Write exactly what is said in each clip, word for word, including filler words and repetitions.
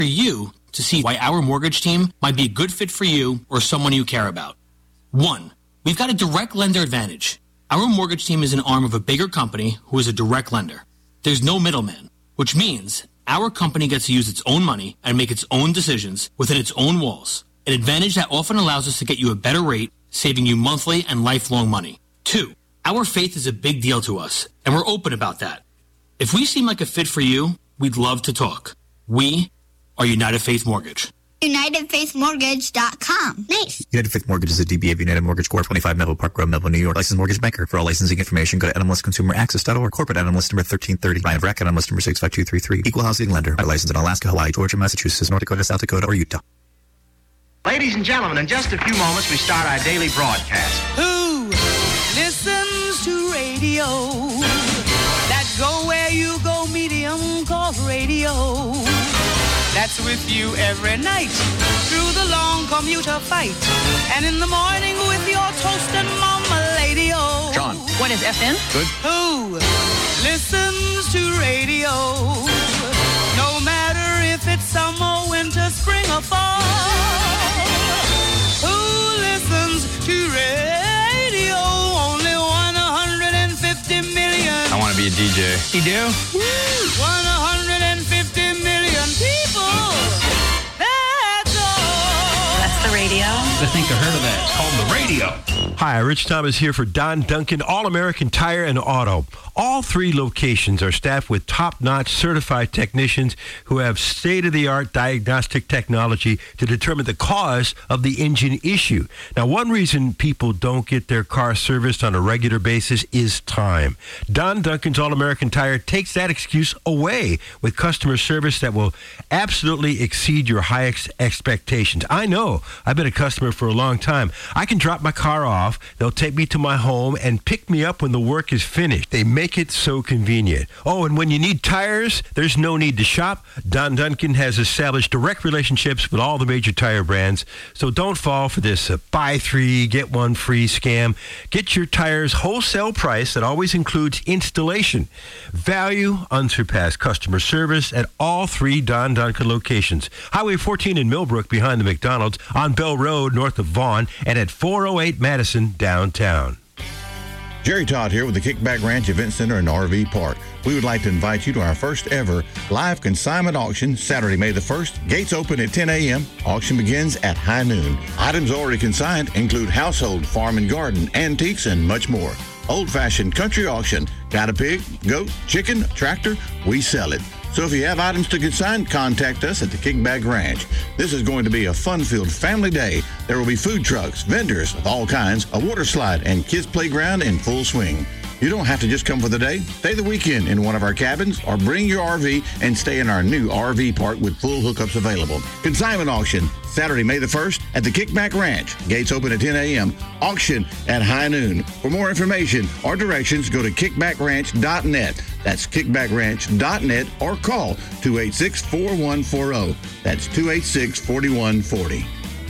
for you to see why our mortgage team might be a good fit for you or someone you care about. One, we've got a direct lender advantage. Our mortgage team is an arm of a bigger company who is a direct lender. There's no middleman, which means our company gets to use its own money and make its own decisions within its own walls, an advantage that often allows us to get you a better rate, saving you monthly and lifelong money. Two, our faith is a big deal to us, and we're open about that. If we seem like a fit for you, we'd love to talk. We are United Faith Mortgage. United Faith Mortgage dot com. Nice. United Faith Mortgage is a D B A of United Mortgage Corp, twenty-five Melville Park Road, Melville, New York. Licensed mortgage banker. For all licensing information, go to N M L S Consumer Access dot org. Corporate N M L S number thirteen thirty. Ryan Vrack, N M L S number six five two three three. Equal housing lender. Licensed in Alaska, Hawaii, Georgia, Massachusetts, North Dakota, South Dakota, or Utah. Ladies and gentlemen, in just a few moments, we start our daily broadcast. Who listens to radio? That go where you go medium called radio. That's with you every night through the long commuter fight. And in the morning with your toast and mama lady-o. John. What is F M? Good. Who listens to radio? No matter if it's summer, winter, spring, or fall. Who listens to radio? Only one hundred fifty million. I want to be a D J. You do? one hundred fifty million people. That's all. That's the radio. I think I heard of that. It's called the radio. Hi, Rich Thomas here for Don Duncan, All-American Tire and Auto. All three locations are staffed with top-notch certified technicians who have state-of-the-art diagnostic technology to determine the cause of the engine issue. Now, one reason people don't get their car serviced on a regular basis is time. Don Duncan's All-American Tire takes that excuse away with customer service that will absolutely exceed your highest expectations. I know. I've been a customer for a long time. I can drop my car off. They'll take me to my home and pick me up when the work is finished. They make it so convenient. Oh, and when you need tires, there's no need to shop. Don Duncan has established direct relationships with all the major tire brands, so don't fall for this uh, buy three, get one free scam. Get your tires wholesale price that always includes installation. Value, unsurpassed customer service at all three Don Duncan locations. Highway fourteen in Millbrook behind the McDonald's, on Bell Road north of Vaughan, and at four oh eight Madison downtown. Jerry Todd here with the Kickback Ranch Event Center and R V Park. We would like to invite you to our first ever live consignment auction Saturday, May the first. Gates open at ten a.m. Auction begins at high noon. Items already consigned include household, farm and garden, antiques, and much more. Old-fashioned country auction. Got a pig, goat, chicken, tractor? We sell it. So if you have items to consign, contact us at the Kickback Ranch. This is going to be a fun-filled family day. There will be food trucks, vendors of all kinds, a water slide, and kids' playground in full swing. You don't have to just come for the day. Stay the weekend in one of our cabins or bring your R V and stay in our new R V park with full hookups available. Consignment auction, Saturday, May the first at the Kickback Ranch. Gates open at ten a.m. Auction at high noon. For more information or directions, go to kickback ranch dot net. That's kickback ranch dot net or call two eight six, four one four zero. That's two eight six, four one four zero.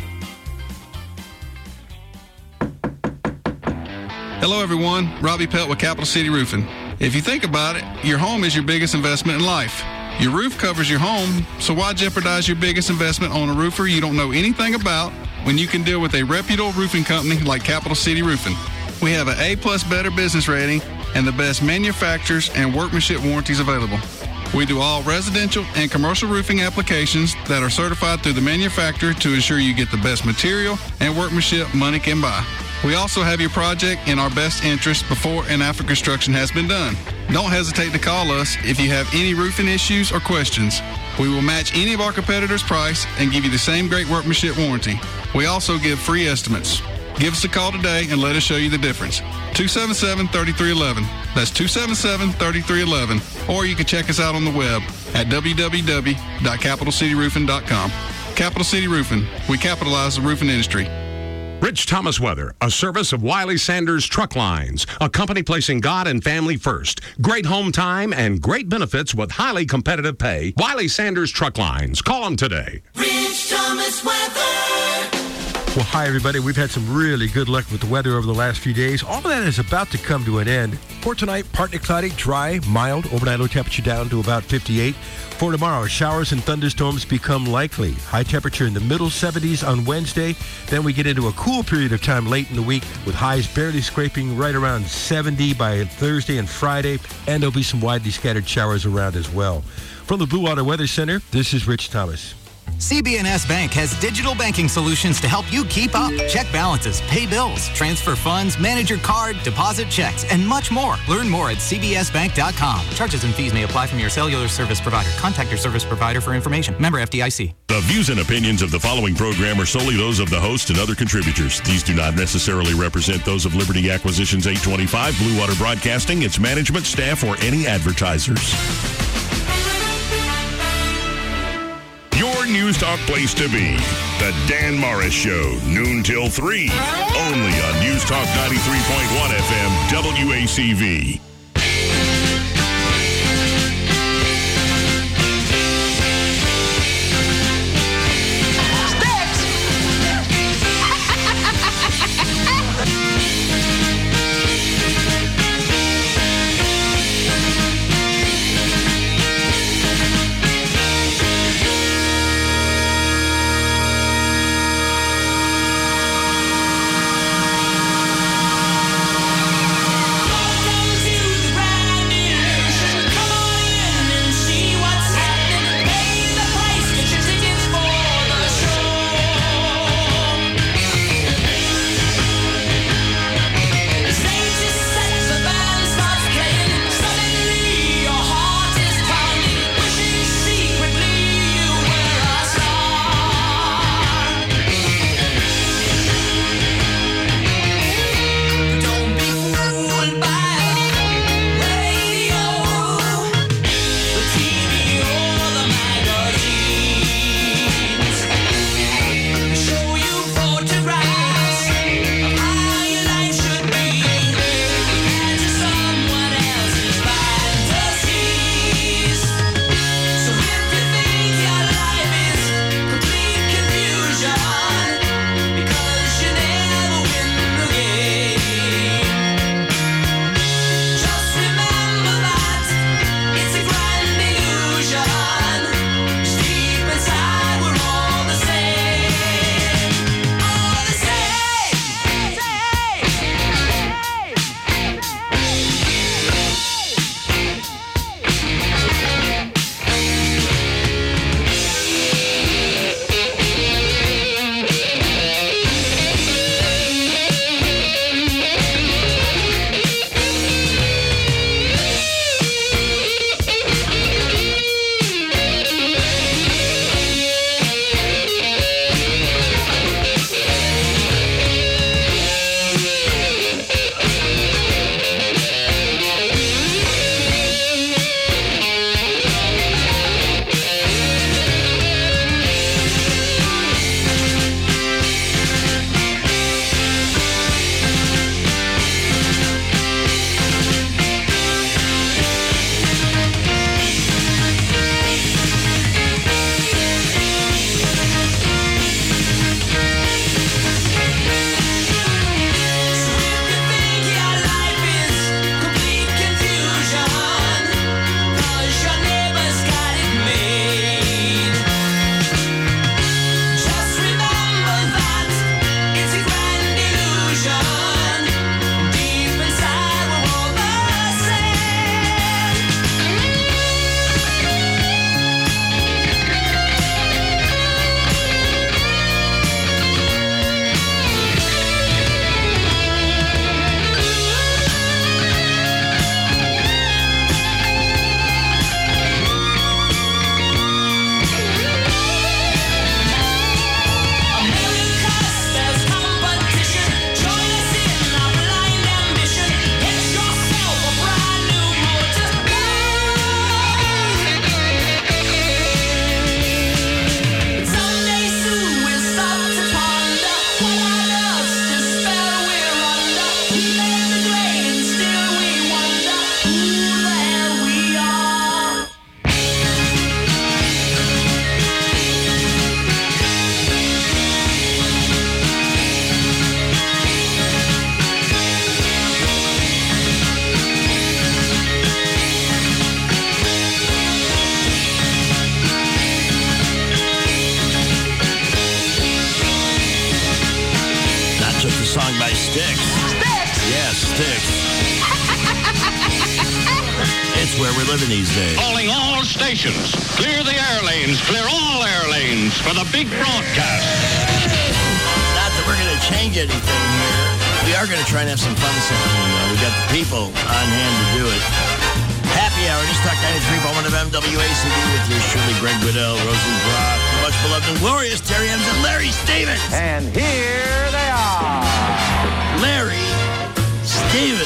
Hello, everyone. Robbie Pelt with Capital City Roofing. If you think about it, your home is your biggest investment in life. Your roof covers your home, so why jeopardize your biggest investment on a roofer you don't know anything about when you can deal with a reputable roofing company like Capital City Roofing? We have an A-plus Better Business rating and the best manufacturers and workmanship warranties available. We do all residential and commercial roofing applications that are certified through the manufacturer to ensure you get the best material and workmanship money can buy. We also have your project in our best interest before and after construction has been done. Don't hesitate to call us if you have any roofing issues or questions. We will match any of our competitors' price and give you the same great workmanship warranty. We also give free estimates. Give us a call today and let us show you the difference. two seven seven, three three one one. That's two seven seven, three three one one. Or you can check us out on the web at w w w dot capital city roofing dot com. Capital City Roofing. We capitalize the roofing industry. Rich Thomas Weather, a service of Wiley Sanders Truck Lines, a company placing God and family first. Great home time and great benefits with highly competitive pay. Wiley Sanders Truck Lines. Call them today. Rich Thomas Weather. Well, hi, everybody. We've had some really good luck with the weather over the last few days. All of that is about to come to an end. For tonight, partly cloudy, dry, mild. Overnight low temperature down to about fifty-eight. For tomorrow, showers and thunderstorms become likely. High temperature in the middle seventies on Wednesday. Then we get into a cool period of time late in the week with highs barely scraping right around seventy by Thursday and Friday. And there'll be some widely scattered showers around as well. From the Blue Water Weather Center, this is Rich Thomas. C B N S Bank has digital banking solutions to help you keep up. Check balances, pay bills, transfer funds, manage your card, deposit checks, and much more. Learn more at c b s bank dot com. Charges and fees may apply from your cellular service provider. Contact your service provider for information. Member F D I C. The views and opinions of the following program are solely those of the host and other contributors. These do not necessarily represent those of Liberty Acquisitions eight twenty-five, Blue Water Broadcasting, its management, staff, or any advertisers. Your News Talk place to be. The Dan Morris Show, noon till three. Only on News Talk ninety-three point one F M, W A C V. Welcome to Sticks. Sticks? Yes, Sticks. It's where we're living these days. Calling all stations. Clear the air lanes. Clear all air lanes for the big broadcast. Not that we're going to change anything here. We are going to try and have some fun this afternoon, though. We got the people on hand to do it. Happy Hour, News Talk ninety-three point one of M W A C D with yours truly, Greg Goodell, Rosie Brock, the much beloved and glorious Terry Ems and Larry Stevens. And here they are. Larry Stevens.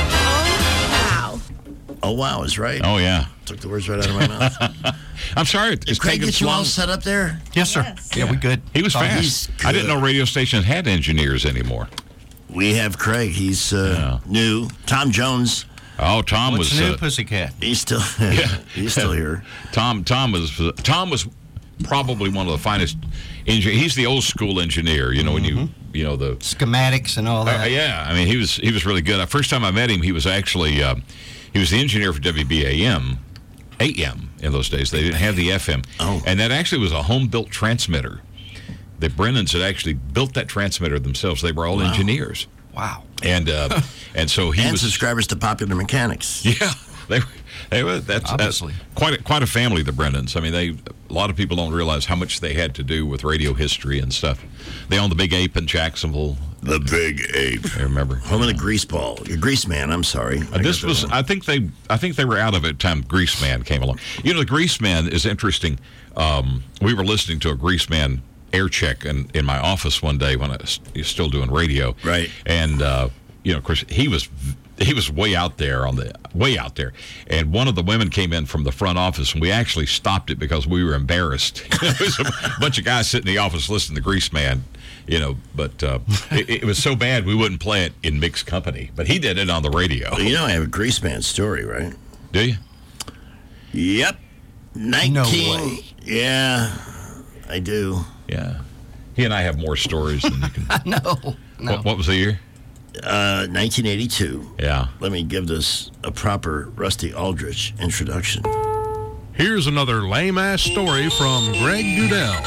Wow. Oh, wow is right. Oh, yeah. Took the words right out of my mouth. I'm sorry. It's Did Craig taking get so you all long. set up there? Yes, sir. Yes. Yeah, we good. He was Oh, fast. he's I didn't good. know radio stations had engineers anymore. We have Craig. He's uh, new. Tom Jones. Oh, Tom What's was new, uh, Pussycat? He's still. yeah, he's still here. Tom Tom was Tom was probably one of the finest engineers. He's the old school engineer. You know when you you know the schematics and all that. Uh, yeah, I mean he was he was really good. The first time I met him, he was actually uh, he was the engineer for W B A M, A M in those days. They didn't have the F M, oh. and that actually was a home built transmitter. The Brennans had actually built that transmitter themselves. They were all Wow. engineers. Wow. And uh, and so he and was subscribers to Popular Mechanics. Yeah, they were. They were. That's, that's quite a, quite a family. The Brennans. I mean, they. A lot of people don't realize how much they had to do with radio history and stuff. They owned the Big Ape in Jacksonville. The Big Ape. I remember. Home of the Grease Ball. Your Grease Man. I'm sorry. Uh, this was. I think they. I think they were out of it time Grease Man came along. You know, the Grease Man is interesting. Um, we were listening to a Grease Man air check in, in my office one day when I was still doing radio. Right. And uh, you know, of course, he was he was way out there on the way out there. And one of the women came in from the front office, and we actually stopped it because we were embarrassed. It was a bunch of guys sitting in the office listening to Grease Man. You know, but uh, it, it was so bad we wouldn't play it in mixed company. But he did it on the radio. Well, you know, I have a Grease Man story, right? Do you? Yep. nineteen No way. Yeah, I do. Yeah. He and I have more stories than you can. no. No. What, what was the year? Uh, nineteen eighty-two. Yeah. Let me give this a proper Rusty Aldrich introduction. Here's another lame-ass story from Greg Goodell.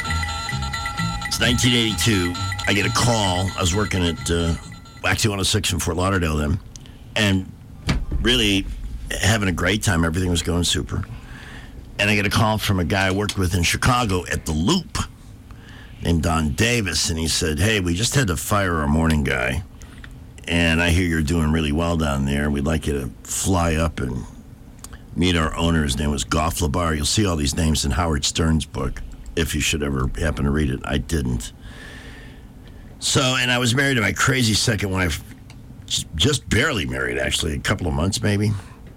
It's nineteen eighty-two. I get a call. I was working at uh, Waxy one oh six in Fort Lauderdale then, and really having a great time. Everything was going super. And I get a call from a guy I worked with in Chicago at the Loop named Don Davis, and he said, hey, we just had to fire our morning guy, and I hear you're doing really well down there. We'd like you to fly up and meet our owner. His name was Goff LaBar. You'll see all these names in Howard Stern's book, if you should ever happen to read it. I didn't. So, and I was married to my crazy second wife, just barely married, actually, a couple of months maybe.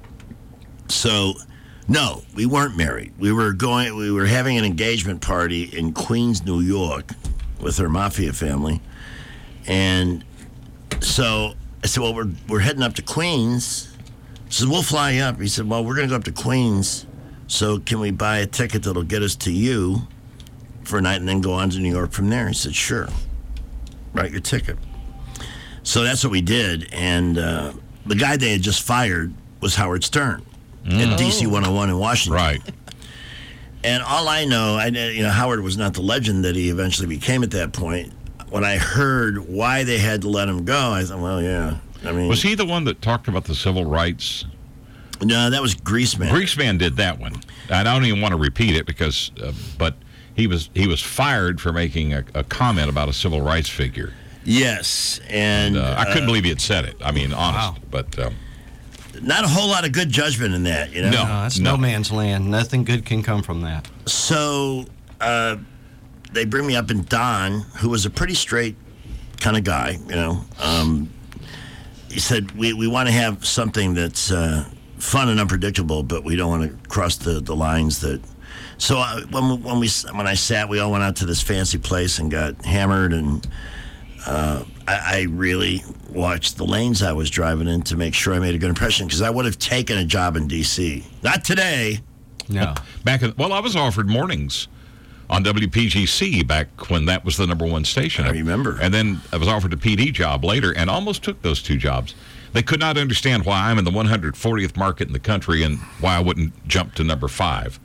So, no, we weren't married. We were going. We were having an engagement party in Queens, New York, with her mafia family, and so I said, "Well, we're we're heading up to Queens." I said, "We'll fly you up." He said, "Well, we're going to go up to Queens, so can we buy a ticket that'll get us to you for a night and then go on to New York from there?" He said, "Sure, write your ticket." So that's what we did, and uh, the guy they had just fired was Howard Stern. Mm. At D C one oh one in Washington. Right. And all I know, I you know, Howard was not the legend that he eventually became at that point. When I heard why they had to let him go, I thought, well, yeah. I mean, was he the one that talked about the civil rights? No, that was Grease Man. Grease Man did that one. I don't even want to repeat it because, uh, but he was he was fired for making a, a comment about a civil rights figure. Yes, and, and uh, I couldn't uh, believe he had said it. I mean, honest, wow. but. Um, Not a whole lot of good judgment in that, you know? No, that's no. no man's land. Nothing good can come from that. So uh, they bring me up, and Don, who was a pretty straight kind of guy, you know, um, he said, we, we want to have something that's uh, fun and unpredictable, but we don't want to cross the, the lines that... So uh, when, when, we, when I sat, we all went out to this fancy place and got hammered, and... Uh, I, I really watched the lanes I was driving in to make sure I made a good impression, because I would have taken a job in D C Not today. No. Back in, well, I was offered mornings on W P G C back when that was the number one station. I remember. And then I was offered a P D job later and almost took those two jobs. They could not understand why I'm in the one hundred fortieth market in the country and why I wouldn't jump to number five.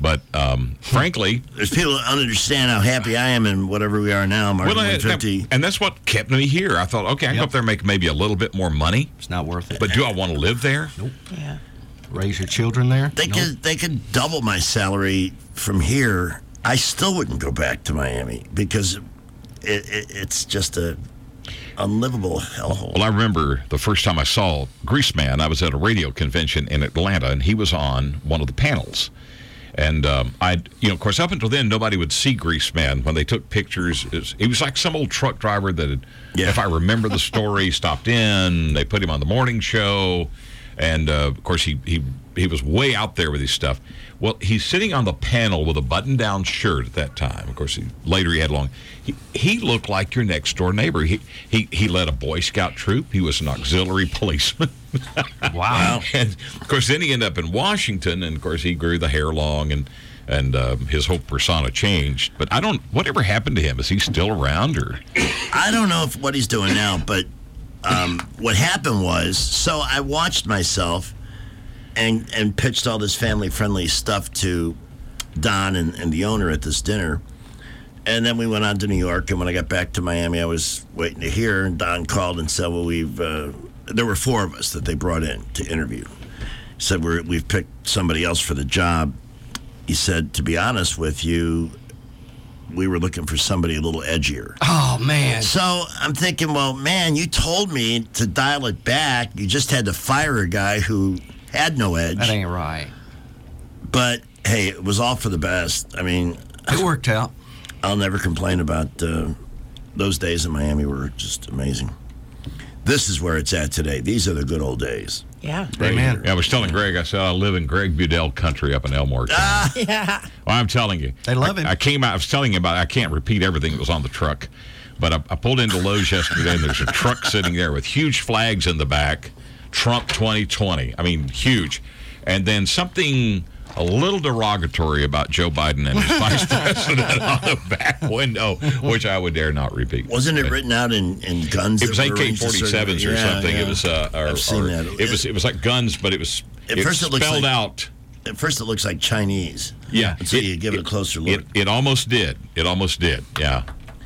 But um, frankly, there's people that understand how happy I am and whatever we are now. Martin well, one fifty. and that's what kept me here. I thought, okay, I can Yep. go up there and make maybe a little bit more money. It's not worth it. But do I want to live there? Nope. Yeah. Raise your children there? They Nope. could they could double my salary from here. I still wouldn't go back to Miami because it, it, it's just a unlivable hellhole. Well, I remember the first time I saw Greaseman, I was at a radio convention in Atlanta, and he was on one of the panels. And um, I, you know, of course, up until then, nobody would see Greaseman when they took pictures. It was, he was like some old truck driver that, had, Yeah. if I remember the story, stopped in. They put him on the morning show, and uh, of course, he he he was way out there with his stuff. Well, he's sitting on the panel with a button-down shirt at that time. Of course, he, later he had long. He, he looked like your next-door neighbor. He he he led a Boy Scout troop. He was an auxiliary policeman. Wow. And of course, then he ended up in Washington, and of course, he grew the hair long, and and uh, his whole persona changed. But I don't. Whatever happened to him? Is he still around, or? I don't know if what he's doing now, but um, what happened was, so I watched myself and and pitched all this family-friendly stuff to Don and, and the owner at this dinner. And then we went on to New York, and when I got back to Miami, I was waiting to hear, and Don called and said, well, we've, uh, there were four of us that they brought in to interview. He said, we're, we've picked somebody else for the job. He said, to be honest with you, we were looking for somebody a little edgier. Oh, man. So I'm thinking, well, man, you told me to dial it back. You just had to fire a guy who had no edge. That ain't right. But, hey, it was all for the best. I mean, it worked out. I'll never complain about uh, those days in Miami were just amazing. This is where it's at today. These are the good old days. Yeah. Amen. Yeah, I was telling Greg, I said, I live in Greg Budell country up in Elmore. Ah. Yeah. Well, I'm telling you. They love I, him. I came out, I was telling you about, I can't repeat everything that was on the truck, but I, I pulled into Lowe's yesterday, and there's a truck sitting there with huge flags in the back, Trump twenty twenty. I mean, huge. And then something a little derogatory about Joe Biden and his vice president on the back window, which I would dare not repeat. Wasn't it written out in, in guns? It was that were A K arranged a certain forty-sevens way? or Yeah, something. yeah. It was, uh, or, I've seen or- that. It was, it was like guns, but it was At it first it looks spelled like- out. At first, it looks like Chinese. Yeah, Until you give it a closer look. It, it almost did. It almost did. Yeah.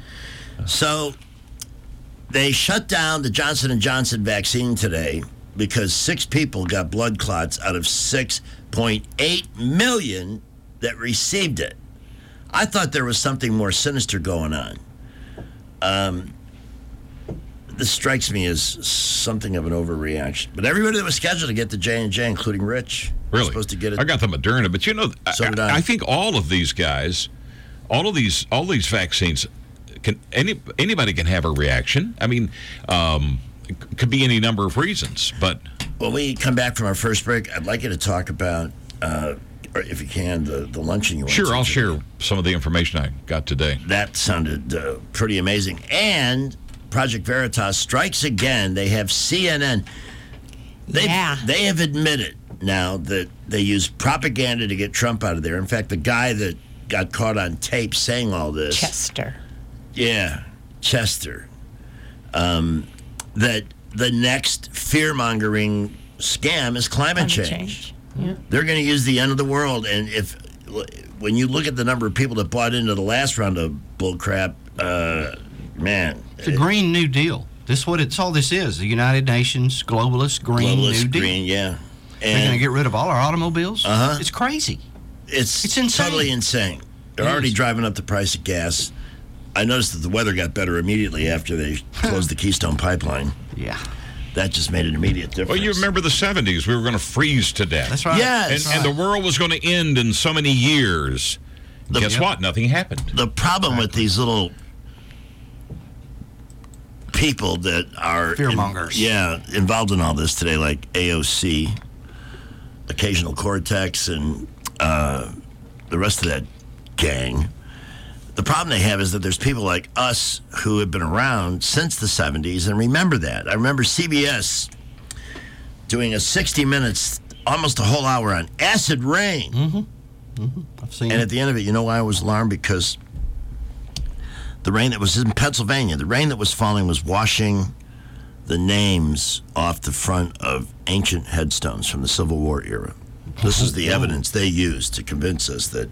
So they shut down the Johnson and Johnson vaccine today because six people got blood clots out of six point eight million that received it. I thought there was something more sinister going on. Um, this strikes me as something of an overreaction. But everybody that was scheduled to get the J and J, including Rich, was Really? supposed to get it. I got the Moderna, but you know, So I, did I. I think all of these guys, all of these, all these vaccines, can any anybody can have a reaction. I mean, um, it c- could be any number of reasons, but When we come back from our first break, I'd like you to talk about, uh, or if you can, the, the luncheon you went to. sure, I'll today. share some of the information I got today. That sounded uh, pretty amazing. And Project Veritas strikes again. They have C N N. They've, Yeah. They have admitted now that they used propaganda to get Trump out of there. In fact, the guy that got caught on tape saying all this. Chester. Yeah, Chester. Um, that the next fear-mongering scam is climate, Climate change. change. Yeah. They're going to use the end of the world, and if when you look at the number of people that bought into the last round of bullcrap, uh, man, It's a Green New Deal. This is what it's all this is. The United Nations globalist Green globalist New Deal. green, yeah, They're going to and get rid of all our automobiles. Uh-huh. It's crazy. it's it's insane. totally insane. They're It already is. driving up the price of gas. I noticed that the weather got better immediately after they closed the Keystone Pipeline. Yeah. That just made an immediate difference. Well, you remember the seventies? We were going to freeze to death. That's right. Yes. And, That's and the world was going to end in so many years. The- Guess Yep. what? Nothing happened. The problem with these little people that are Fearmongers. in- yeah, involved in all this today, like A O C, Occasional Cortex, and uh, the rest of that gang. The problem they have is that there's people like us who have been around since the seventies and remember that. I remember C B S doing a sixty minutes, almost a whole hour on acid rain. Mm-hmm. Mm-hmm. I've seen And it. at the end of it, you know why I was alarmed? Because the rain that was in Pennsylvania, the rain that was falling was washing the names off the front of ancient headstones from the Civil War era. This is the evidence they use to convince us that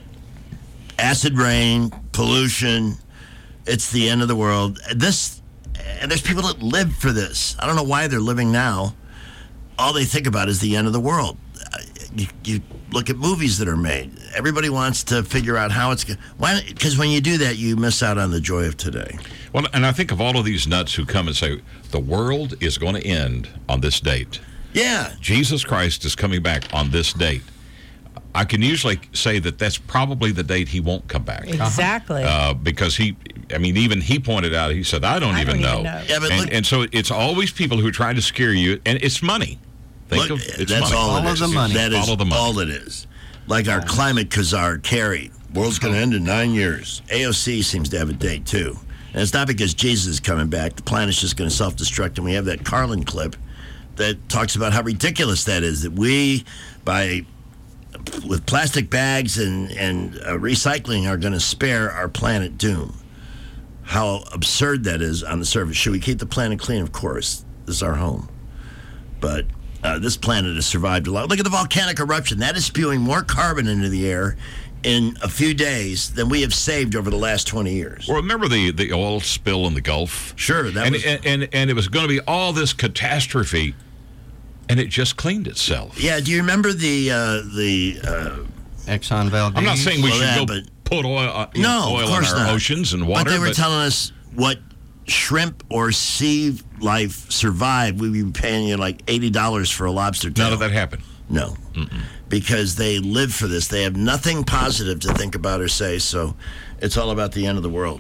acid rain, pollution, it's the end of the world. This, and there's people that live for this. I don't know why they're living now. All they think about is the end of the world. You, you look at movies that are made. Everybody wants to figure out how it's going. Why? Because when you do that, you miss out on the joy of today. Well, and I think of all of these nuts who come and say the world is going to end on this date. Yeah. Jesus Christ is coming back on this date. I can usually say that that's probably the date he won't come back. Exactly. Uh, because he, I mean, even he pointed out, he said, I don't, I even, don't know. even know. Yeah, but and, look, and so it's always people who are trying to scare you, and it's money. Think look, of it's that's money. all it Follow is. the money. That is Follow the money. all it is. Like our climate czar, Kerry. World's going to end in nine years. A O C seems to have a date, too. And it's not because Jesus is coming back. The planet's just going to self-destruct. And we have that Carlin clip that talks about how ridiculous that is, that we, by with plastic bags and, and uh, recycling, are going to spare our planet doom. How absurd that is on the surface. Should we keep the planet clean? Of course. This is our home. But uh, this planet has survived a lot. Look at the volcanic eruption. That is spewing more carbon into the air in a few days than we have saved over the last twenty years. Well, remember the, the oil spill in the Gulf? Sure. That and, was, and, and, and it was going to be all this catastrophe, and it just cleaned itself. yeah, do you remember the... Uh, the uh, Exxon Valdez. I'm not saying we Well, should yeah, go but- put oil, uh, you no, know, oil of course in our not. oceans and water. But they were telling us what shrimp or sea life survived. We'd be paying you like eighty dollars for a lobster tail. None of that happened. No. Mm-mm. Because they live for this. They have nothing positive to think about or say, so it's all about the end of the world.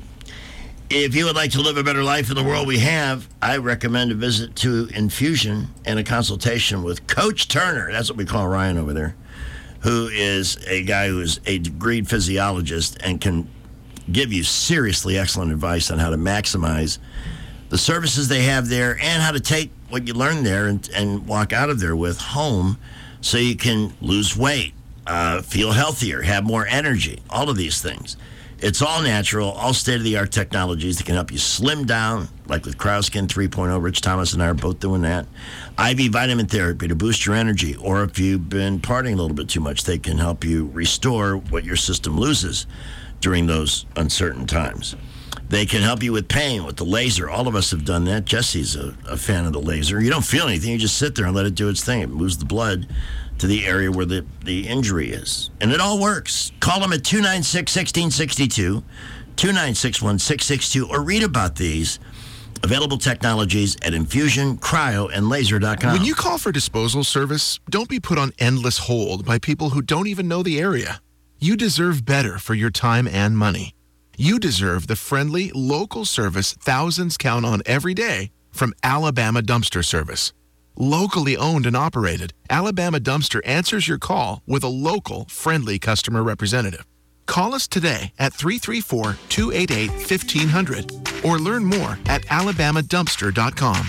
If you would like to live a better life in the world we have, I recommend a visit to Infusion and a consultation with Coach Turner. That's what we call Ryan over there, who is a guy who is a degreed physiologist and can give you seriously excellent advice on how to maximize the services they have there and how to take what you learn there and, and walk out of there with home so you can lose weight, uh, feel healthier, have more energy, all of these things. It's all natural, all state-of-the-art technologies that can help you slim down, like with CryoSkin three point oh. Rich Thomas and I are both doing that. I V vitamin therapy to boost your energy, or if you've been partying a little bit too much, they can help you restore what your system loses during those uncertain times. They can help you with pain with the laser. All of us have done that. Jesse's a, a fan of the laser. You don't feel anything. You just sit there and let it do its thing. It moves the blood to the area where the, the injury is. And it all works. Call them at two nine six, one six six two, two nine six, one six six two, or read about these available technologies at infusion cryo and laser dot com. When you call for disposal service, don't be put on endless hold by people who don't even know the area. You deserve better for your time and money. You deserve the friendly, local service thousands count on every day from Alabama Dumpster Service. Locally owned and operated, Alabama Dumpster answers your call with a local, friendly customer representative. Call us today at three three four, two eight eight, one five zero zero or learn more at alabama dumpster dot com.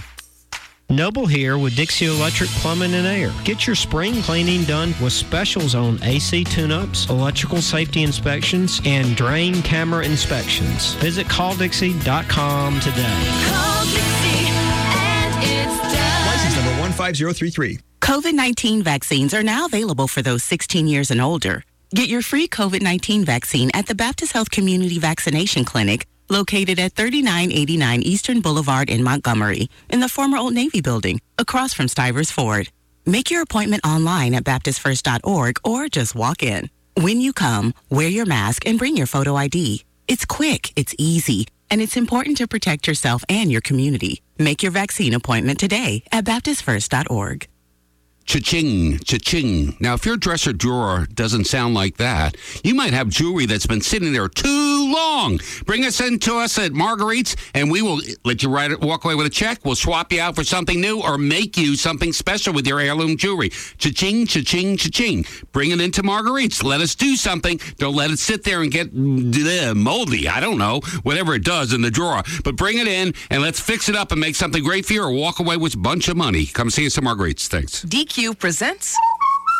Noble here with Dixie Electric Plumbing and Air. Get your spring cleaning done with specials on A C tune-ups, electrical safety inspections, and drain camera inspections. Visit call dixie dot com today. Call Dixie and it's done. License number one five zero three three. COVID nineteen vaccines are now available for those sixteen years and older. Get your free COVID nineteen vaccine at the Baptist Health Community Vaccination Clinic, located at thirty-nine eighty-nine Eastern Boulevard in Montgomery, in the former Old Navy building, across from Stivers Ford. Make your appointment online at baptist first dot org or just walk in. When you come, wear your mask and bring your photo I D. It's quick, it's easy, and it's important to protect yourself and your community. Make your vaccine appointment today at baptist first dot org. Cha-ching, cha-ching. Now, if your dresser drawer doesn't sound like that, you might have jewelry that's been sitting there too long. Bring us in to us at Marguerite's, and we will let you write it, walk away with a check. We'll swap you out for something new or make you something special with your heirloom jewelry. Cha-ching, cha-ching, cha-ching. Bring it into Marguerite's. Let us do something. Don't let it sit there and get uh, moldy. I don't know, whatever it does in the drawer. But bring it in, and let's fix it up and make something great for you or walk away with a bunch of money. Come see us at Marguerite's. Thanks. D Q presents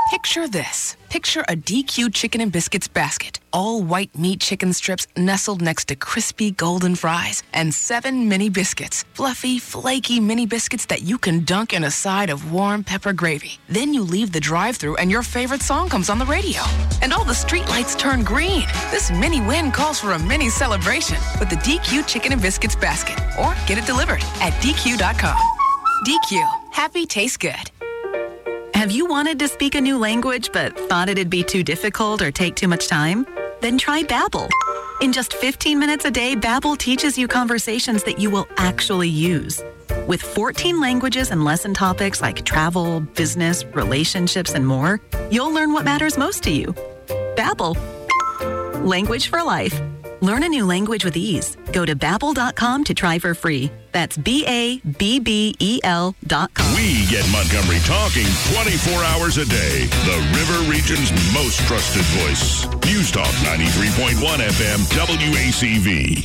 Picture this. Picture a D Q chicken and biscuits basket. All white meat chicken strips nestled next to crispy golden fries and seven mini biscuits. Fluffy, flaky mini biscuits that you can dunk in a side of warm pepper gravy. Then you leave the drive-thru and your favorite song comes on the radio. And all the streetlights turn green. This mini win calls for a mini celebration with the D Q chicken and biscuits basket. Or get it delivered at D Q dot com. D Q. Happy tastes good. Have you wanted to speak a new language but thought it'd be too difficult or take too much time? Then try Babbel. In just fifteen minutes a day, Babbel teaches you conversations that you will actually use. With fourteen languages and lesson topics like travel, business, relationships, and more, you'll learn what matters most to you. Babbel. Language for life. Learn a new language with ease. Go to babbel dot com to try for free. That's B A B B E L dot com. We get Montgomery talking twenty-four hours a day. The River Region's most trusted voice. News Talk ninety-three point one F M W A C V.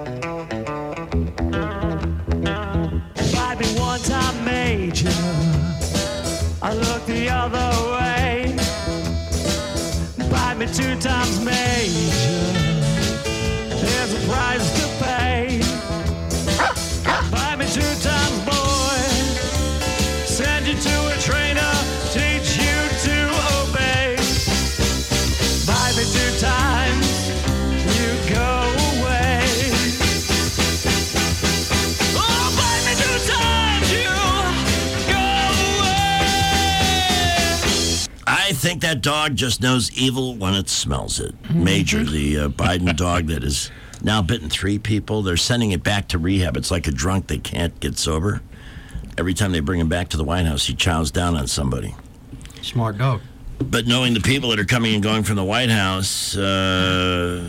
Bite me one time, Major. I look the other way. Bite me two times, Major. There's a price to pay. Buy me two times, boy. Send you to a trainer, teach you to obey. Buy me two times, you go away. Oh, buy me two times, you go away. I think that dog just knows evil when it smells it. Major, the uh, Biden dog that is now bitten three people. They're sending it back to rehab. It's like a drunk. They can't get sober. Every time they bring him back to the White House, he chows down on somebody. Smart dog. But knowing the people that are coming and going from the White House, uh,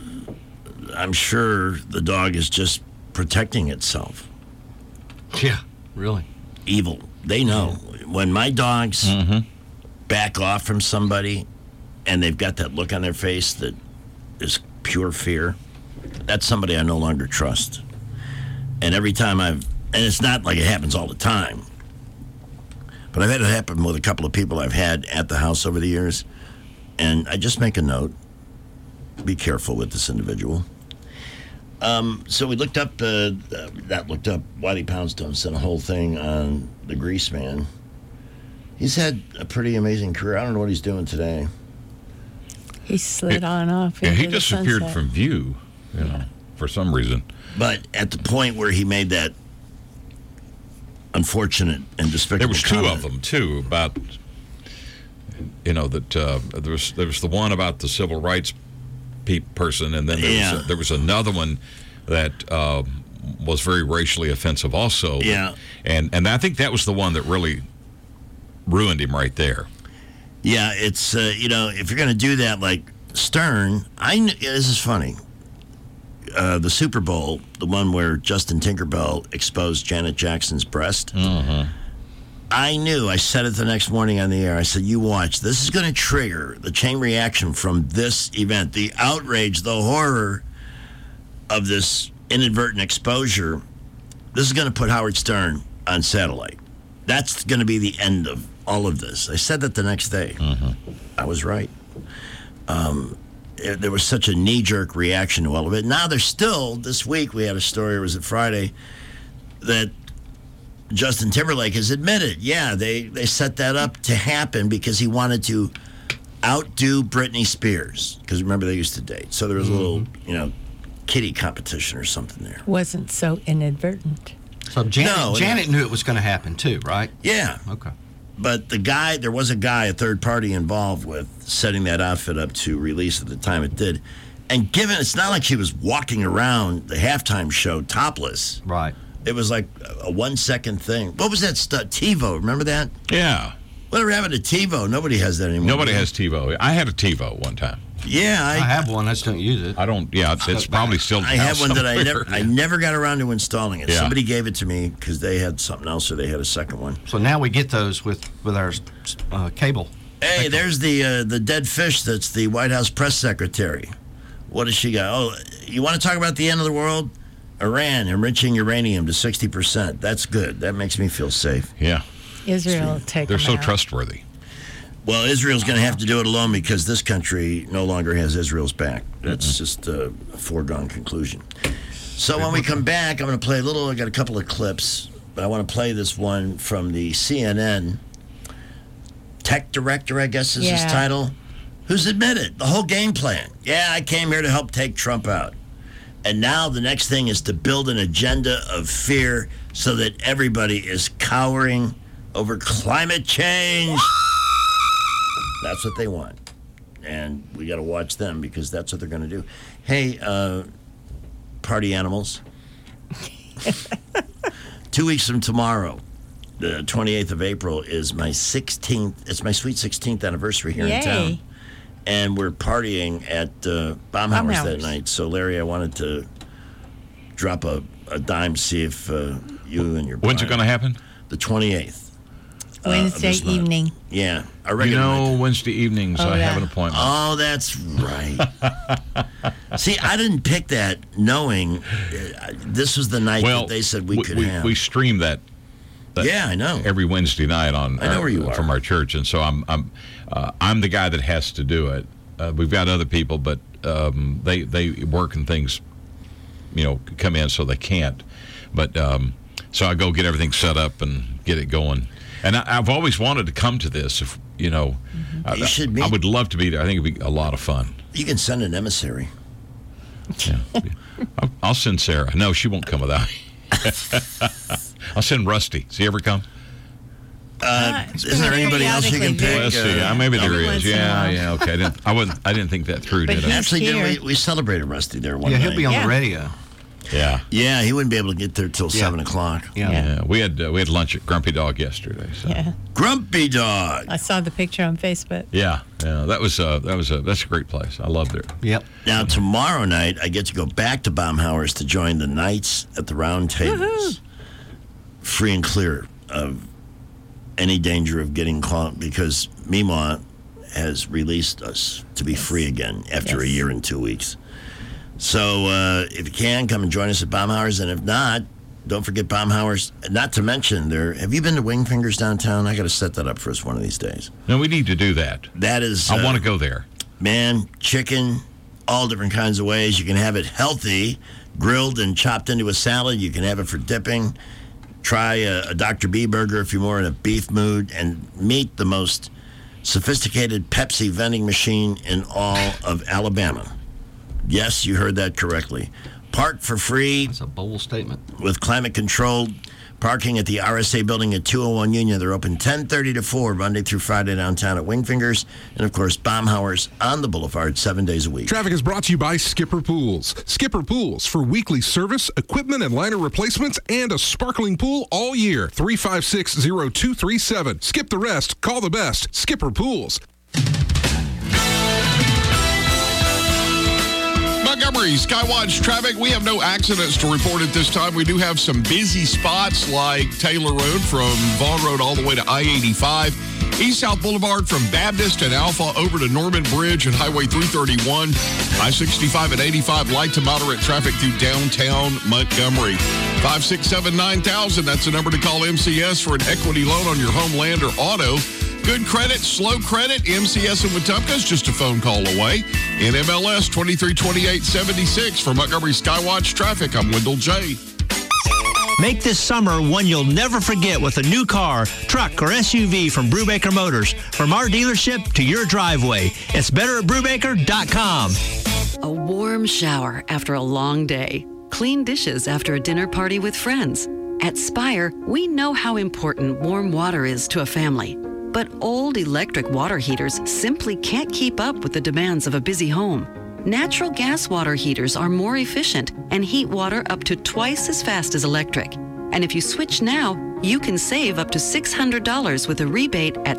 I'm sure the dog is just protecting itself. Yeah, really. Evil. They know. When my dogs mm-hmm. back off from somebody and they've got that look on their face that is pure fear, that's somebody I no longer trust. And every time I've, and it's not like it happens all the time, but I've had it happen with a couple of people I've had at the house over the years, and I just make a note, be careful with this individual. Um, so we looked up, uh, uh, that looked up, Whitey Poundstone sent a whole thing on the Grease Man. He's had a pretty amazing career. I don't know what he's doing today. He slid on off. Yeah, he into the disappeared sunset. from view, you know, for some reason. But at the point where he made that unfortunate and despicable There was two comment, of them too about, you know, that uh, there was there was the one about the civil rights pe- person, and then there Yeah. was a, there was another one that uh, was very racially offensive also. Yeah. and and I think that was the one that really ruined him right there. Yeah, it's, uh, you know, if you're going to do that, like Stern, I kn- yeah, this is funny. Uh, the Super Bowl, the one where Justin Tinkerbell exposed Janet Jackson's breast, Mm-hmm. I knew, I said it the next morning on the air, I said, you watch, this is going to trigger the chain reaction from this event, the outrage, the horror of this inadvertent exposure. This is going to put Howard Stern on satellite. That's going to be the end of all of this. I said that the next day. Mm-hmm. I was right. Um, it, there was such a knee-jerk reaction to all of it. Now there's still, this week we had a story, or was it Friday, that Justin Timberlake has admitted, yeah, they, they set that up to happen because he wanted to outdo Britney Spears. Because remember, they used to date. So there was a little, you know, kitty competition or something there. Wasn't so inadvertent. So Janet, No, Janet no. knew it was going to happen too, right? Yeah. Okay. But the guy, there was a guy, a third party involved with setting that outfit up to release at the time it did. And given, it's not like she was walking around the halftime show topless. Right. It was like a one second thing. What was that stuff? TiVo, remember that? Yeah. Whatever happened to TiVo? Nobody has that anymore. Nobody has TiVo. I had a TiVo one time. Yeah, I, I have one. I just don't use it. I don't. Yeah, it's, it's probably still. I had one that I never, I Yeah. never got around to installing it. Yeah. Somebody gave it to me because they had something else, or they had a second one. So now we get those with with our uh, cable. Hey, there's the uh, the dead fish that's the White House press secretary. What does she got? Oh, you want to talk about the end of the world? Iran enriching uranium to sixty percent. That's good. That makes me feel safe. Yeah. Israel will take They're them so out. trustworthy. Well, Israel's going to have to do it alone because this country no longer has Israel's back. That's mm-hmm. just a foregone conclusion. So when we come back, I'm going to play a little. I got a couple of clips, but I want to play this one from the C N N tech director, I guess is yeah. his title, who's admitted the whole game plan. Yeah, I came here to help take Trump out. And now the next thing is to build an agenda of fear so that everybody is cowering over climate change. That's what they want. And we got to watch them because that's what they're going to do. Hey, uh, party animals. Two weeks from tomorrow, the twenty-eighth of April, is my sixteenth, it's my sweet sixteenth anniversary here Yay. in town. And we're partying at uh, Baumhauer's Baumhauer's. that night. So, Larry, I wanted to drop a, a dime, see if uh, you and your When's it Brian- going to happen? The twenty-eighth. uh, of Wednesday this month. evening. Yeah. I You reckon know, Wednesday evenings, Oh, I yeah. have an appointment. Oh, that's right. See, I didn't pick that knowing uh, this was the night well, that they said we, we could we, have. we stream that, that. Yeah, I know. Every Wednesday night on. I know our- where you are. from our church, and so I'm I'm uh, I'm the guy that has to do it. Uh, we've got other people, but um, they they work and things, you know, come in, so they can't. But um, so I go get everything set up and get it going. And I, I've always wanted to come to this. If you know, I, You should I, meet- I would love to be there. I think it'd be a lot of fun. You can send an emissary. Yeah. I'll, I'll send Sarah. No, she won't come without me. I'll send Rusty. Does he ever come? Uh, isn't there anybody else you can pick? Well, let's see. Uh, Uh, maybe there every is. once in a Yeah, while. yeah. Okay. I didn't. I wasn't. I didn't think that through. But Did he's I? Actually, didn't here. we, we celebrated Rusty there one Yeah, night. he'll be on Yeah. the radio. Yeah. Yeah, he wouldn't be able to get there till Yeah. seven o'clock. Yeah. Yeah. We had uh, we had lunch at Grumpy Dog yesterday. So. Yeah. Grumpy Dog. I saw the picture on Facebook. Yeah. Yeah. That was uh, that was a that's a great place. I loved it. Yep. Now, tomorrow night, I get to go back to Baumhauer's to join the Knights at the Round Tables. Free and clear of any danger of getting caught because Mima has released us to be free again after a Yes. year and two weeks. So uh, if you can, come and join us at Baumhauer's. And if not, don't forget Baumhauer's. Not to mention, there. Have you been to Wingfingers downtown? I got to set that up for us one of these days. No, we need to do that. That is... I uh, want to go there. Man, chicken, all different kinds of ways. You can have it healthy, grilled and chopped into a salad. You can have it for dipping. Try a, a Doctor B burger if you're more in a beef mood. And meet the most sophisticated Pepsi vending machine in all of Alabama. Yes, you heard that correctly. Park for free. That's a bold statement. With climate-controlled parking at the R S A building at two oh one Union. They're open ten thirty to four, Monday through Friday downtown at Wingfingers. And, of course, Baumhauer's on the Boulevard seven days a week. Traffic is brought to you by Skipper Pools. Skipper Pools for weekly service, equipment and liner replacements, and a sparkling pool all year. three five six, zero two three seven. Skip the rest. Call the best. Skipper Pools. Montgomery, Skywatch traffic. We have no accidents to report at this time. We do have some busy spots like Taylor Road from Vaughn Road all the way to I eighty-five. East South Boulevard from Baptist and Alpha over to Norman Bridge and Highway three thirty-one. I sixty-five and eighty-five, light to moderate traffic through downtown Montgomery. five six seven, nine thousand, that's the number to call M C S for an equity loan on your home, land, or auto. Good credit, slow credit, M C S in Wetumpka is just a phone call away. In M L S twenty-three twenty-eight seventy-six for Montgomery Skywatch traffic, I'm Wendell J. Make this summer one you'll never forget with a new car, truck, or S U V from Brubaker Motors. From our dealership to your driveway. It's better at Brubaker dot com. A warm shower after a long day. Clean dishes after a dinner party with friends. At Spire, we know how important warm water is to a family. But old electric water heaters simply can't keep up with the demands of a busy home. Natural gas water heaters are more efficient and heat water up to twice as fast as electric. And if you switch now, you can save up to six hundred dollars with a rebate at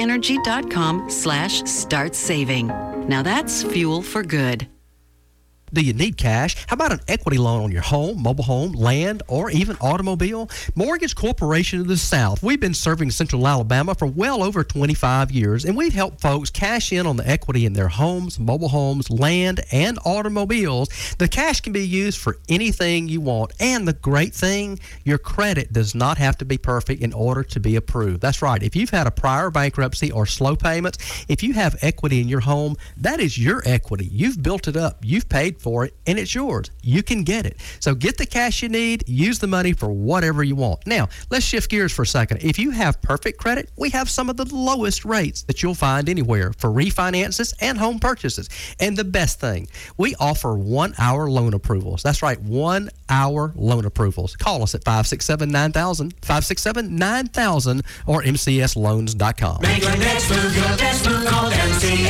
spireenergy.com slash start saving. Now that's fuel for good. Do you need cash? How about an equity loan on your home, mobile home, land, or even automobile? Mortgage Corporation of the South. We've been serving Central Alabama for well over twenty-five years, and we've helped folks cash in on the equity in their homes, mobile homes, land, and automobiles. The cash can be used for anything you want, and the great thing, your credit does not have to be perfect in order to be approved. That's right. If you've had a prior bankruptcy or slow payments, if you have equity in your home, that is your equity. You've built it up. You've paid for it, and it's yours. You can get it. So get the cash you need. Use the money for whatever you want. Now, let's shift gears for a second. If you have perfect credit, we have some of the lowest rates that you'll find anywhere for refinances and home purchases. And the best thing, we offer one-hour loan approvals. That's right, one-hour loan approvals. Call us at five six seven, nine thousand, five six seven, nine thousand, or m c s loans dot com. Make your next move your best move. Call M C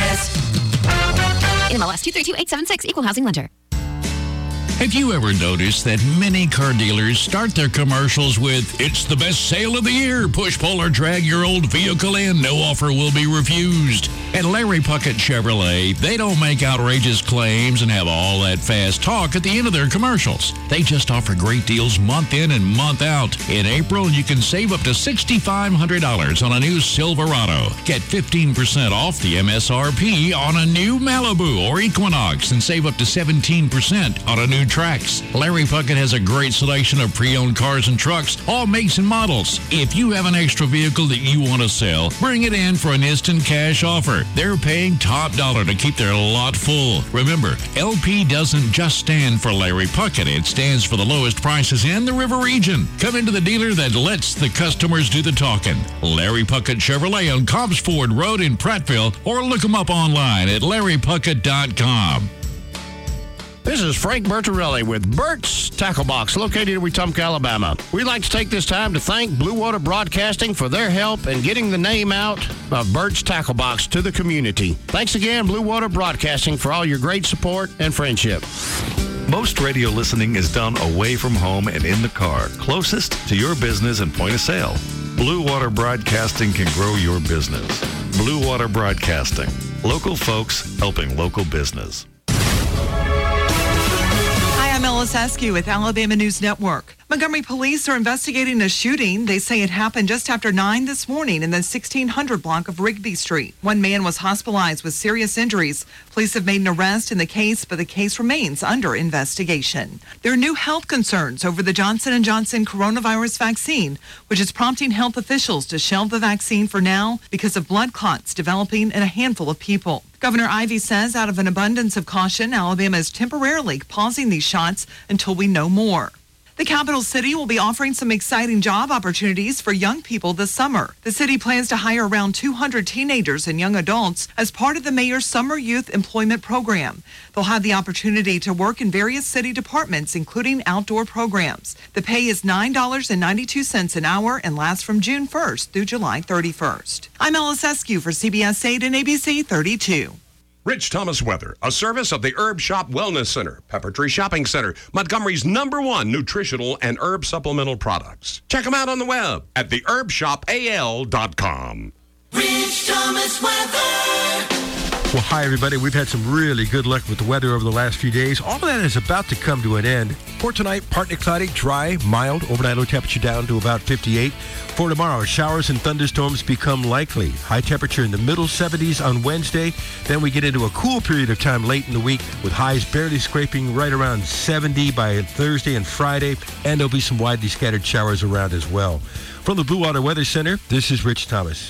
S. N M L S two three two eight seven six, Equal Housing Lender. Have you ever noticed that many car dealers start their commercials with, "It's the best sale of the year. Push, pull, or drag your old vehicle in. No offer will be refused." At Larry Puckett Chevrolet, they don't make outrageous claims and have all that fast talk at the end of their commercials. They just offer great deals month in and month out. In April, you can save up to six thousand five hundred dollars on a new Silverado. Get fifteen percent off the M S R P on a new Malibu or Equinox and save up to seventeen percent on a new Trax. Larry Puckett has a great selection of pre-owned cars and trucks, all makes and models. If you have an extra vehicle that you want to sell, bring it in for an instant cash offer. They're paying top dollar to keep their lot full. Remember, L P doesn't just stand for Larry Puckett. It stands for the lowest prices in the River Region. Come into the dealer that lets the customers do the talking. Larry Puckett Chevrolet on Cobbs Ford Road in Prattville, or look them up online at larry puckett dot com. This is Frank Bertorelli with Bert's Tackle Box, located in Wetumpka, Alabama. We'd like to take this time to thank Blue Water Broadcasting for their help in getting the name out of Bert's Tackle Box to the community. Thanks again, Blue Water Broadcasting, for all your great support and friendship. Most radio listening is done away from home and in the car, closest to your business and point of sale. Blue Water Broadcasting can grow your business. Blue Water Broadcasting, local folks helping local business. I'm Ellis Askew with Alabama News Network. Montgomery police are investigating a shooting. They say it happened just after nine this morning in the sixteen hundred block of Rigby Street. One man was hospitalized with serious injuries. Police have made an arrest in the case, but the case remains under investigation. There are new health concerns over the Johnson and Johnson coronavirus vaccine, which is prompting health officials to shelve the vaccine for now because of blood clots developing in a handful of people. Governor Ivey says out of an abundance of caution, Alabama is temporarily pausing these shots until we know more. The capital city will be offering some exciting job opportunities for young people this summer. The city plans to hire around two hundred teenagers and young adults as part of the mayor's Summer Youth Employment Program. They'll have the opportunity to work in various city departments, including outdoor programs. The pay is nine dollars and ninety-two cents an hour and lasts from June first through July thirty-first. I'm Ellis Askew for C B S eight and A B C thirty-two. Rich Thomas Weather, a service of the Herb Shop Wellness Center, Pepper Tree Shopping Center, Montgomery's number one nutritional and herb supplemental products. Check them out on the web at the herb shop a l dot com. Rich Thomas Weather. Well, hi, everybody. We've had some really good luck with the weather over the last few days. All of that is about to come to an end. For tonight, partly cloudy, dry, mild. Overnight low temperature down to about fifty-eight. For tomorrow, showers and thunderstorms become likely. High temperature in the middle seventies on Wednesday. Then we get into a cool period of time late in the week with highs barely scraping right around seventy by Thursday and Friday. And there'll be some widely scattered showers around as well. From the Blue Water Weather Center, this is Rich Thomas.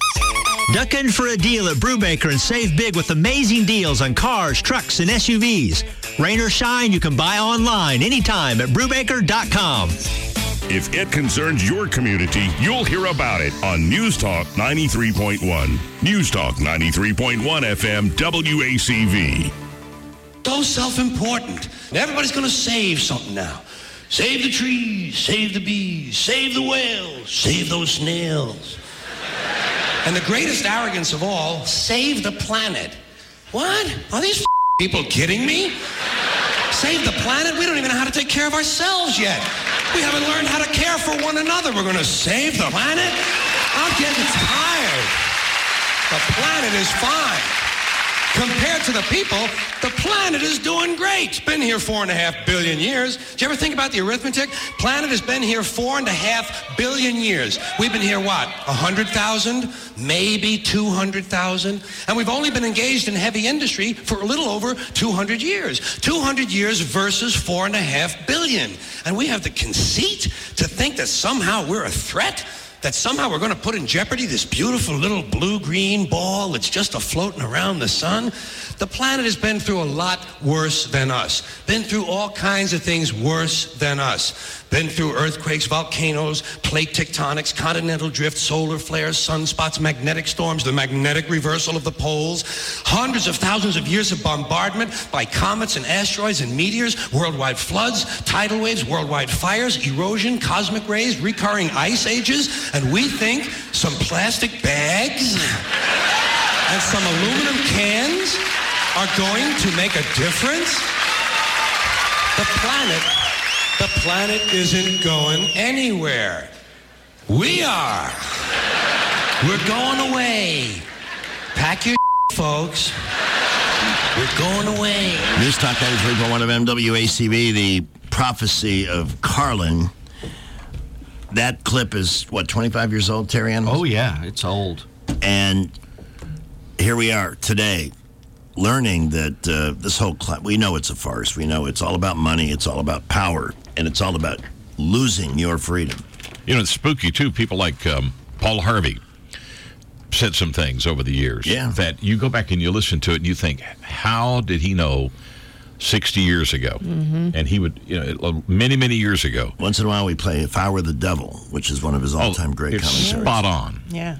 Duck in for a deal at Brubaker and save big with amazing deals on cars, trucks, and S U Vs. Rain or shine, you can buy online anytime at brubaker dot com. If it concerns your community, you'll hear about it on News Talk ninety-three point one. News Talk ninety-three point one F M W A C V. So self-important. Everybody's going to save something now. Save the trees, save the bees, save the whales, save those snails. And the greatest arrogance of all, save the planet. What? Are these people kidding me? Save the planet? We don't even know how to take care of ourselves yet. We haven't learned how to care for one another. We're going to save the planet? I'm getting tired. The planet is fine. Compared to the people, the planet is doing great. It's been here four and a half billion years. Did you ever think about the arithmetic? Planet has been here four and a half billion years. We've been here, what, one hundred thousand? Maybe two hundred thousand? And we've only been engaged in heavy industry for a little over two hundred years. two hundred years versus four and a half billion. And we have the conceit to think that somehow we're a threat? That somehow we're going to put in jeopardy this beautiful little blue-green ball that's just a-floating around the sun? The planet has been through a lot worse than us. Been through all kinds of things worse than us. Been through earthquakes, volcanoes, plate tectonics, continental drift, solar flares, sunspots, magnetic storms, the magnetic reversal of the poles, hundreds of thousands of years of bombardment by comets and asteroids and meteors, worldwide floods, tidal waves, worldwide fires, erosion, cosmic rays, recurring ice ages, and we think some plastic bags and some aluminum cans are going to make a difference? The planet, the planet isn't going anywhere. We are. We're going away. Pack your folks. We're going away. News Talk ninety-three point one of M W A C B, the prophecy of Carlin. That clip is, what, twenty-five years old, Terry Animals? Oh, yeah, it's old. And here we are today, learning that uh, this whole, cl- we know it's a farce. We know it's all about money, it's all about power, and it's all about losing your freedom. You know, it's spooky, too. People like um, Paul Harvey said some things over the years yeah. that you go back and you listen to it and you think, how did he know sixty years ago? Mm-hmm. And he would, you know, many, many years ago. Once in a while we play If I Were the Devil, which is one of his all-time oh, great it's commentaries. Spot on. Yeah.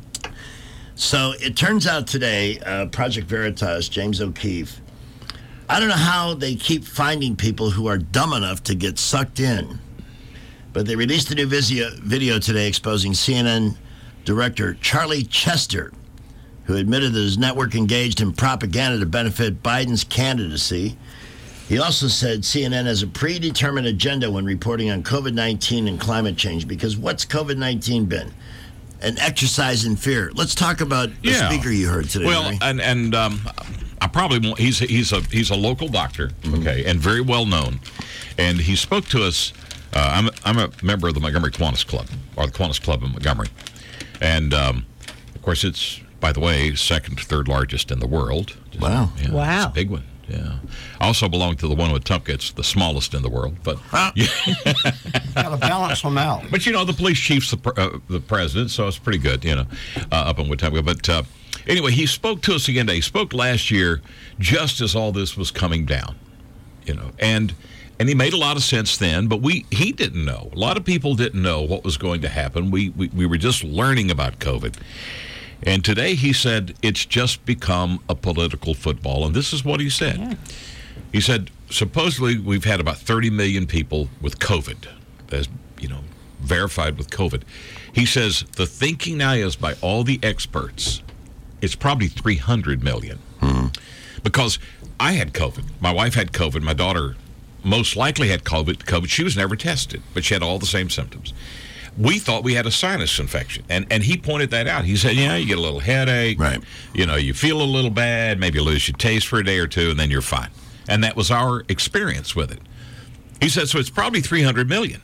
So it turns out today, uh, Project Veritas, James O'Keefe, I don't know how they keep finding people who are dumb enough to get sucked in, but they released a new video, video today exposing C N N director Charlie Chester, who admitted that his network engaged in propaganda to benefit Biden's candidacy. He also said C N N has a predetermined agenda when reporting on COVID nineteen and climate change, because what's COVID nineteen been? An exercise in fear. Let's talk about the Yeah. speaker you heard today. Well, Larry. and and um, I probably won't. He's he's a he's a local doctor, okay, and very well known. And he spoke to us. Uh, I'm I'm a member of the Montgomery Kiwanis Club, or the Kiwanis Club in Montgomery, and um, of course it's, by the way, second, third largest in the world. Just, wow, yeah, wow, it's a big one. Yeah, I also belong to the one with Tumpka. It's the smallest in the world, but yeah. Got to balance them out. But you know, the police chief's the, pr- uh, the president, so it's pretty good, you know, uh, up in Wetumpka. But uh, anyway, he spoke to us again today. He spoke last year, just as all this was coming down, you know, and and he made a lot of sense then. But we he didn't know. A lot of people didn't know what was going to happen. We we, we were just learning about COVID. And today he said it's just become a political football. And this is what he said. Yeah. He said, supposedly we've had about thirty million people with COVID, as you know, verified with COVID. He says the thinking now is by all the experts, it's probably three hundred million. Mm-hmm. Because I had COVID. My wife had COVID. My daughter most likely had COVID. COVID. She was never tested, but she had all the same symptoms. We thought we had a sinus infection, and and he pointed that out. He said, yeah, you get a little headache, right? You know, you feel a little bad, maybe you lose your taste for a day or two, and then you're fine. And that was our experience with it. He said, so it's probably three hundred million.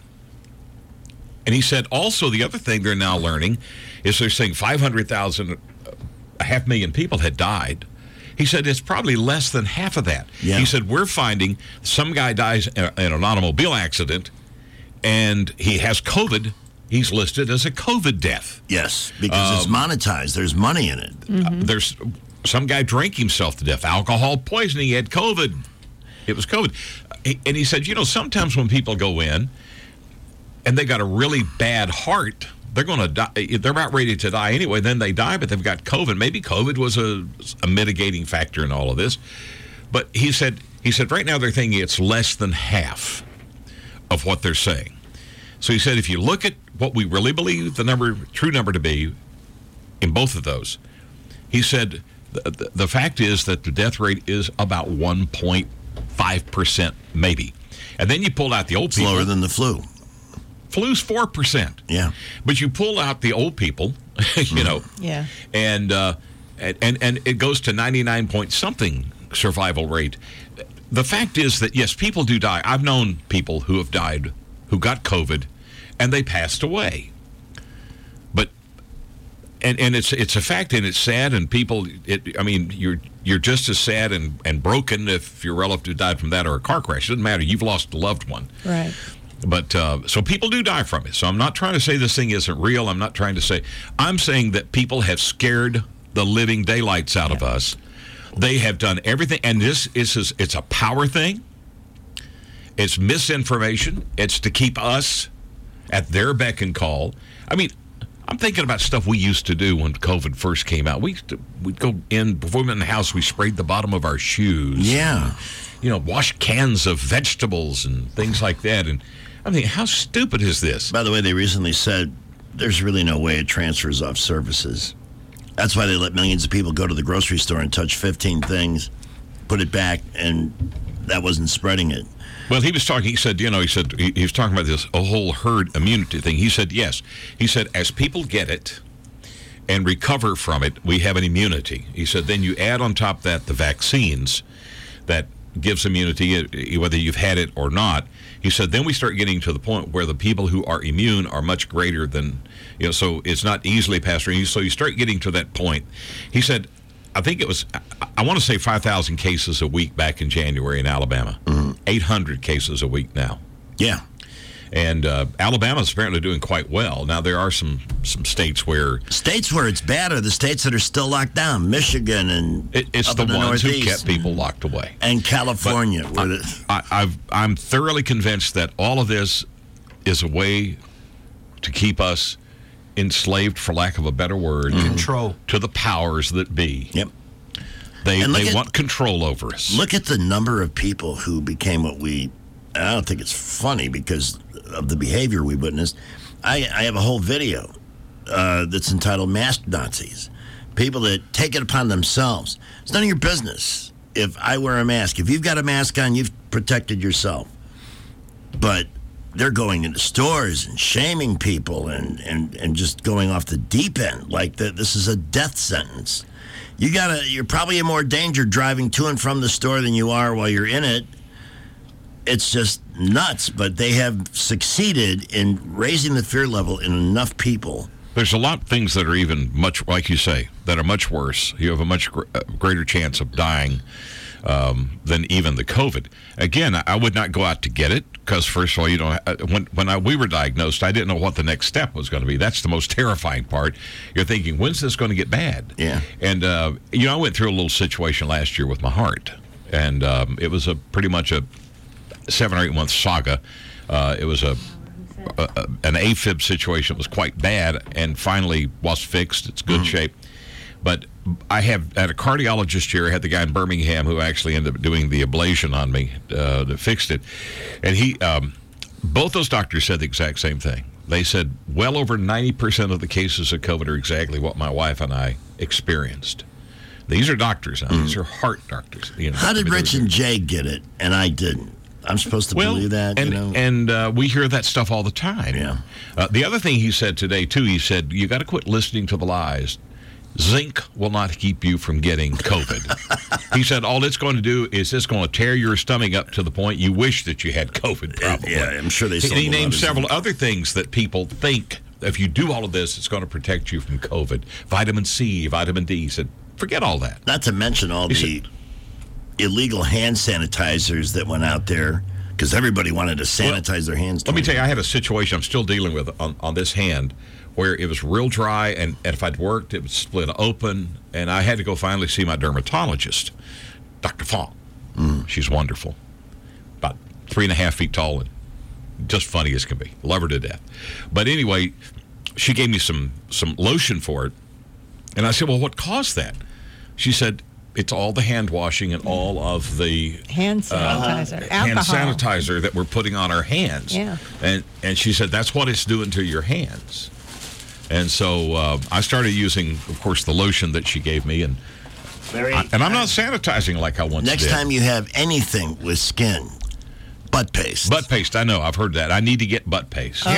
And he said, also, the other thing they're now learning is they're saying five hundred thousand, a half million people had died. He said it's probably less than half of that. Yeah. He said, we're finding some guy dies in an automobile accident, and he has COVID. He's listed as a COVID death. Yes, because um, it's monetized. There's money in it. Mm-hmm. Uh, there's some guy drank himself to death. Alcohol poisoning. He had COVID. It was COVID. He, and he said, you know, sometimes when people go in and they got a really bad heart, they're going to die. They're about ready to die anyway. Then they die, but they've got COVID. Maybe COVID was a, a mitigating factor in all of this. But he said, he said, right now they're thinking it's less than half of what they're saying. So he said, if you look at what we really believe the number, true number to be in both of those, he said, the, the, the fact is that the death rate is about one point five percent, maybe. And then you pull out the old It's people. lower than the flu. Flu's four percent. Yeah. But you pull out the old people, you know, Yeah. and uh, and, and, and it goes to ninety-nine point something survival rate. The fact is that, yes, people do die. I've known people who have died who got COVID, and they passed away. But and and it's it's a fact, and it's sad, and people. It, I mean, you're you're just as sad and, and broken if your relative died from that or a car crash. It doesn't matter. You've lost a loved one. Right. But uh, so people do die from it. So I'm not trying to say this thing isn't real. I'm not trying to say. I'm saying that people have scared the living daylights out yeah. of us. They have done everything, and this is it's a power thing. It's misinformation. It's to keep us at their beck and call. I mean, I'm thinking about stuff we used to do when COVID first came out. We used to, we'd go in, before we went in the house, we sprayed the bottom of our shoes. Yeah. And, you know, wash cans of vegetables and things like that. And I mean, how stupid is this? By the way, they recently said there's really no way it transfers off surfaces. That's why they let millions of people go to the grocery store and touch fifteen things, put it back, and that wasn't spreading it. Well, he was talking, he said, you know, he said, he, he was talking about this, a whole herd immunity thing. He said, yes. He said, as people get it and recover from it, we have an immunity. He said, then you add on top of that the vaccines that gives immunity, whether you've had it or not. He said, then we start getting to the point where the people who are immune are much greater than, you know, so it's not easily passed around. So you start getting to that point. He said, I think it was, I want to say five thousand cases a week back in January in Alabama. Mm-hmm. eight hundred cases a week now. Yeah. And uh, Alabama's apparently doing quite well. Now, there are some, some states where... States where it's bad are the states that are still locked down. Michigan and it, It's the, the ones who kept people locked away. And California. I, I, I've, I'm thoroughly convinced that all of this is a way to keep us enslaved, for lack of a better word, mm-hmm. control to the powers that be. Yep. They they at, want control over us. Look at the number of people who became what we... I don't think it's funny because of the behavior we witnessed. I, I have a whole video uh, that's entitled Masked Nazis. People that take it upon themselves. It's none of your business if I wear a mask. If you've got a mask on, you've protected yourself. But they're going into stores and shaming people and, and, and just going off the deep end like that. This is a death sentence. You gotta. You're probably in more danger driving to and from the store than you are while you're in it. It's just nuts, but they have succeeded in raising the fear level in enough people. There's a lot of things that are even much, like you say, that are much worse. You have a much gr- greater chance of dying um, than even the COVID. Again, I would not go out to get it because, first of all, you know, when when I, we were diagnosed, I didn't know what the next step was going to be. That's the most terrifying part. You're thinking, when's this going to get bad? Yeah. And uh, you know, I went through a little situation last year with my heart, and um, it was a pretty much a seven or eight month saga. Uh, it was a, a, a an AFib situation. It was quite bad, and finally was fixed. It's good mm-hmm. shape. But I have had a cardiologist here. I had the guy in Birmingham who actually ended up doing the ablation on me uh, that fixed it, and he um, both those doctors said the exact same thing. They said well over ninety percent of the cases of COVID are exactly what my wife and I experienced. These are doctors now. Mm-hmm. These are heart doctors. You know, How did Rich and Jay get it, and I didn't? I'm supposed to well, believe that, and, you know? And uh, we hear that stuff all the time. Yeah. Uh, the other thing he said today, too, he said, you got to quit listening to the lies. Zinc will not keep you from getting COVID. He said, all it's going to do is it's going to tear your stomach up to the point you wish that you had COVID, probably. Yeah, I'm sure they He, he named several zinc. other things that people think, if you do all of this, it's going to protect you from COVID. Vitamin C, vitamin D. He said, forget all that. Not to mention all he the... Said, illegal hand sanitizers that went out there because everybody wanted to sanitize well, their hands. Let me tell you, I had a situation I'm still dealing with on, on this hand where it was real dry, and, and if I'd worked, it would split open, and I had to go finally see my dermatologist, Doctor Fong. Mm. She's wonderful. About three and a half feet tall and just funny as can be. Love her to death. But anyway, she gave me some, some lotion for it, and I said, well, what caused that? She said, it's all the hand washing and all of the hand sanitizer, uh, hand sanitizer that we're putting on our hands. Yeah. And and she said that's what it's doing to your hands. And so uh, I started using, of course, the lotion that she gave me, and Very, I, and I'm not sanitizing like I once Next did. time you have anything with skin, butt paste. Butt paste, I know. I've heard that. I need to get butt paste. Here.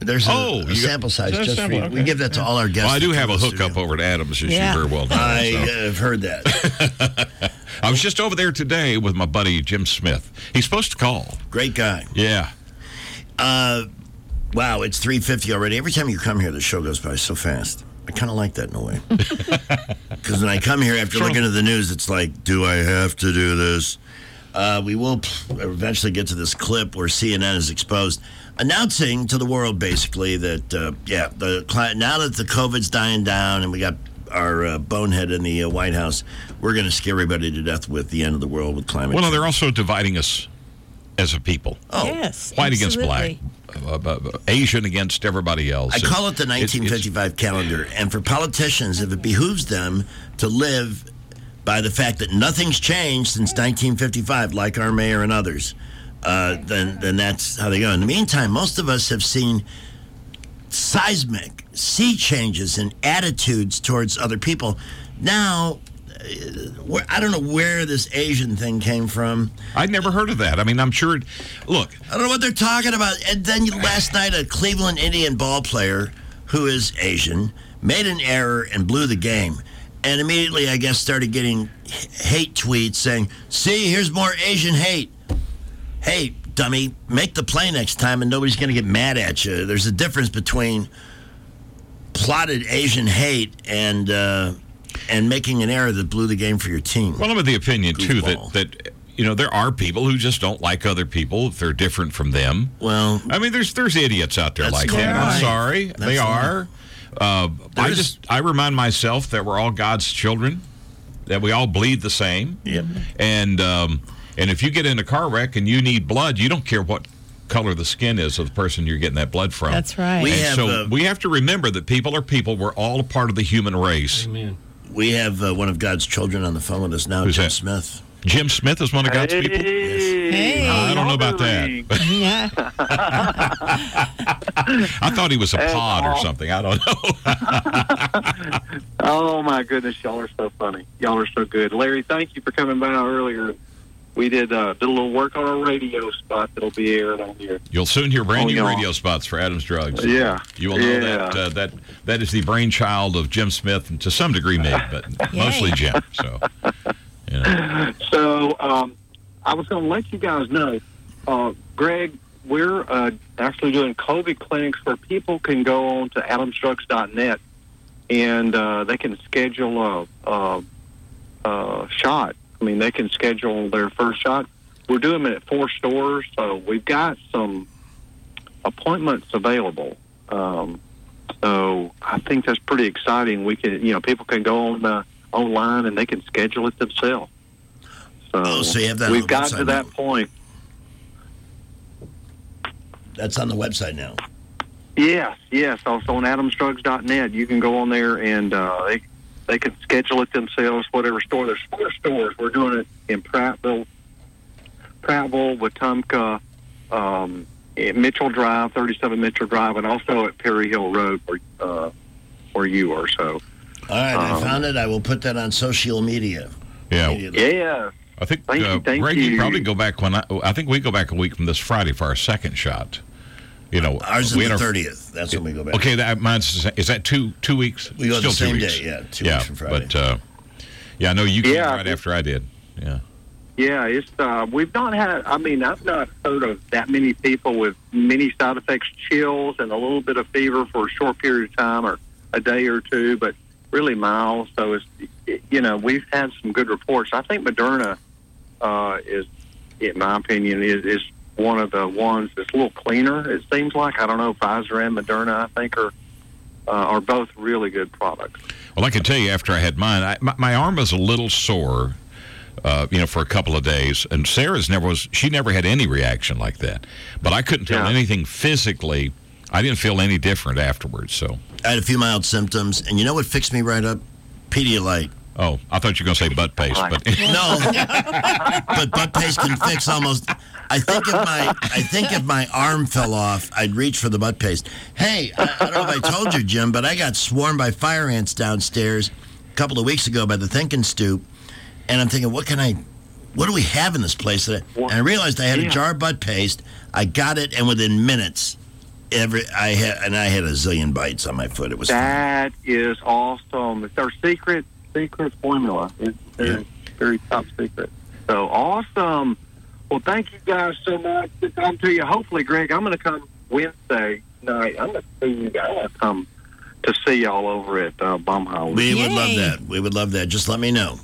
There's a, oh, a sample got, size just for you. Okay. We give that to all our guests. Well, I do have a hookup hookup over at Adams, as yeah. you very well know. I so. have heard that. I was just over there today with my buddy Jim Smith. He's supposed to call. Great guy. Yeah. Uh, wow, it's three fifty already. Every time you come here, the show goes by so fast. I kind of like that in a way. Because when I come here after sure. looking at the news, it's like, do I have to do this? Uh, we will eventually get to this clip where C N N is exposed, announcing to the world basically that, uh, yeah, the now that the COVID's dying down and we got our uh, bonehead in the uh, White House, we're going to scare everybody to death with the end of the world with climate well, change. Well, they're also dividing us as a people. Oh, yes, white absolutely. against black, uh, uh, Asian against everybody else. I call it the nineteen fifty-five it's, calendar, and for politicians, if it behooves them to live by the fact that nothing's changed since nineteen fifty-five, like our mayor and others, uh, then then that's how they go. In the meantime, most of us have seen seismic sea changes in attitudes towards other people. Now, uh, I don't know where this Asian thing came from. I'd never heard of that. I mean, I'm sure. Look, I don't know what they're talking about. And then last night, a Cleveland Indian ball player who is Asian made an error and blew the game. And immediately, I guess, started getting hate tweets saying, see, here's more Asian hate. Hey, dummy, make the play next time and nobody's going to get mad at you. There's a difference between plotted Asian hate and uh, and making an error that blew the game for your team. Well, I'm of the opinion, Goofball. too, that, that, you know, there are people who just don't like other people if they're different from them. Well, I mean, there's there's idiots out there like that. Right. I'm sorry. That's they are. Uh, I just I remind myself that we're all God's children, that we all bleed the same. Yep. And um, and if you get in a car wreck and you need blood, you don't care what color the skin is of the person you're getting that blood from. That's right. We and have, so uh, we have to remember that people are people. We're all a part of the human race. Amen. We have uh, one of God's children on the phone with us now, Who's Jim that? Smith. Jim Smith is one of God's hey. people? Hey. Uh, I don't know about that. Yeah. I thought he was a Hey, pod or Paul. something. I don't know. Oh, my goodness. Y'all are so funny. Y'all are so good. Larry, thank you for coming by earlier. We did, uh, did a little work on our radio spot that'll be aired on here. You'll soon hear brand Oh, new y'all. radio spots for Adams Drugs. Yeah. You will know Yeah. that uh, that that is the brainchild of Jim Smith, and to some degree me, but mostly Jim. So, you know. So um, I was going to let you guys know, uh, Greg, we're uh, actually doing COVID clinics where people can go on to adams drugs dot net and uh, they can schedule a, a, a shot. I mean, they can schedule their first shot. We're doing it at four stores, so we've got some appointments available. Um, so I think that's pretty exciting. We can, you know, people can go on uh, online and they can schedule it themselves. So, Oh, so you have that on we've the got website to that now. point. That's on the website now. Yes, yes. Also on adams drugs dot net, you can go on there and uh, they they can schedule it themselves. Whatever store. There's four stores. We're doing it in Prattville, Prattville, Wetumpka, um, at Mitchell Drive, thirty-seven Mitchell Drive, and also at Perry Hill Road, where uh, where you are. So, All right, I Um, found it. I will put that on social media. Yeah. immediately. yeah. I think, Thank uh, you, thank Greg, you you. probably go back when I, I think we go back a week from this Friday for our second shot. You know, Ours is we the had our- thirtieth. That's when we go back. Okay, that mine's is that two two weeks? We go Still the two same weeks. day, yeah, two yeah, weeks from Friday. But uh, yeah, I know you came Yeah, right it- after I did. Yeah. Yeah, it's uh, we've not had. I mean, I've not heard of that many people with many side effects, chills, and a little bit of fever for a short period of time, or a day or two, but really mild. So it's, it, you know, we've had some good reports. I think Moderna uh, is, in my opinion, is, is one of the ones that's a little cleaner. It seems like. I don't know, Pfizer and Moderna, I think, are uh, are both really good products. Well, I can tell you after I had mine, I, my, my arm was a little sore. Uh, you know, for a couple of days, and Sarah's never was. She never had any reaction like that. But I couldn't tell Yeah. anything physically. I didn't feel any different afterwards. So, I had a few mild symptoms, and you know what fixed me right up? Pedialyte. oh, I thought you were going to say butt paste, but No, but butt paste can fix almost. I think if my I think if my arm fell off, I'd reach for the butt paste. Hey, I, I don't know if I told you, Jim, but I got swarmed by fire ants downstairs a couple of weeks ago by the Thinking Stoop, and I'm thinking, what can I, what do we have in this place? And I realized I had a Yeah. jar of butt paste. I got it, and within minutes, every I had and I had a zillion bites on my foot. It was That is awesome. It's our secret secret formula. It's very, Yeah. very top secret. So awesome. Well, thank you guys so much. Good time to you. Hopefully, Greg, I'm going to come Wednesday night. I'm going to see you guys. Come to see y'all over at uh, Baumhaus. We would love that. We would love that. Just let me know.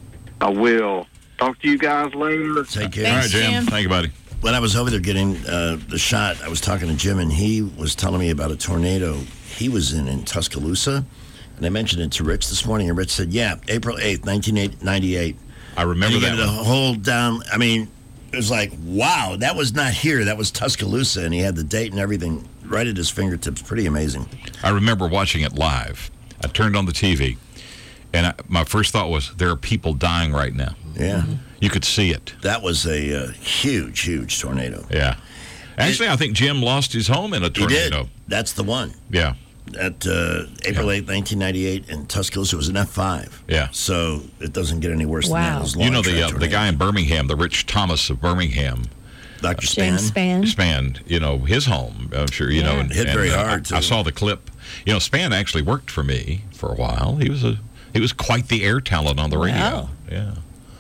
I will. Talk to you guys later. Take care. All right, Jim. Thank you, buddy. When I was over there getting uh, the shot, I was talking to Jim, and he was telling me about a tornado he was in in Tuscaloosa. And I mentioned it to Rich this morning, and Rich said, yeah, April eighth, nineteen ninety-eight. I remember and he that gave it one. a whole down. I mean, it was like, wow, that was not here. That was Tuscaloosa, and he had the date and everything right at his fingertips. Pretty amazing. I remember watching it live. I turned on the T V, and I, my first thought was, there are people dying right now. Yeah. You could see it. That was a uh, huge, huge tornado. Yeah. Actually, I think Jim lost his home in a He tornado. did. That's the one. Yeah. At uh, April eighth, nineteen ninety-eight, in Tuscaloosa, it was an F five. Yeah. So it doesn't get any worse Wow. than that. It was a You know long the track uh, the tornado. guy in Birmingham, the Rich Thomas of Birmingham. Doctor James Spann. Spann, you know, his home, I'm sure, you know. Yeah. And, Hit and, very uh, hard, I, I too. saw the clip. You know, Spann actually worked for me for a while. He was a he was quite the air talent on the radio. Wow. Yeah.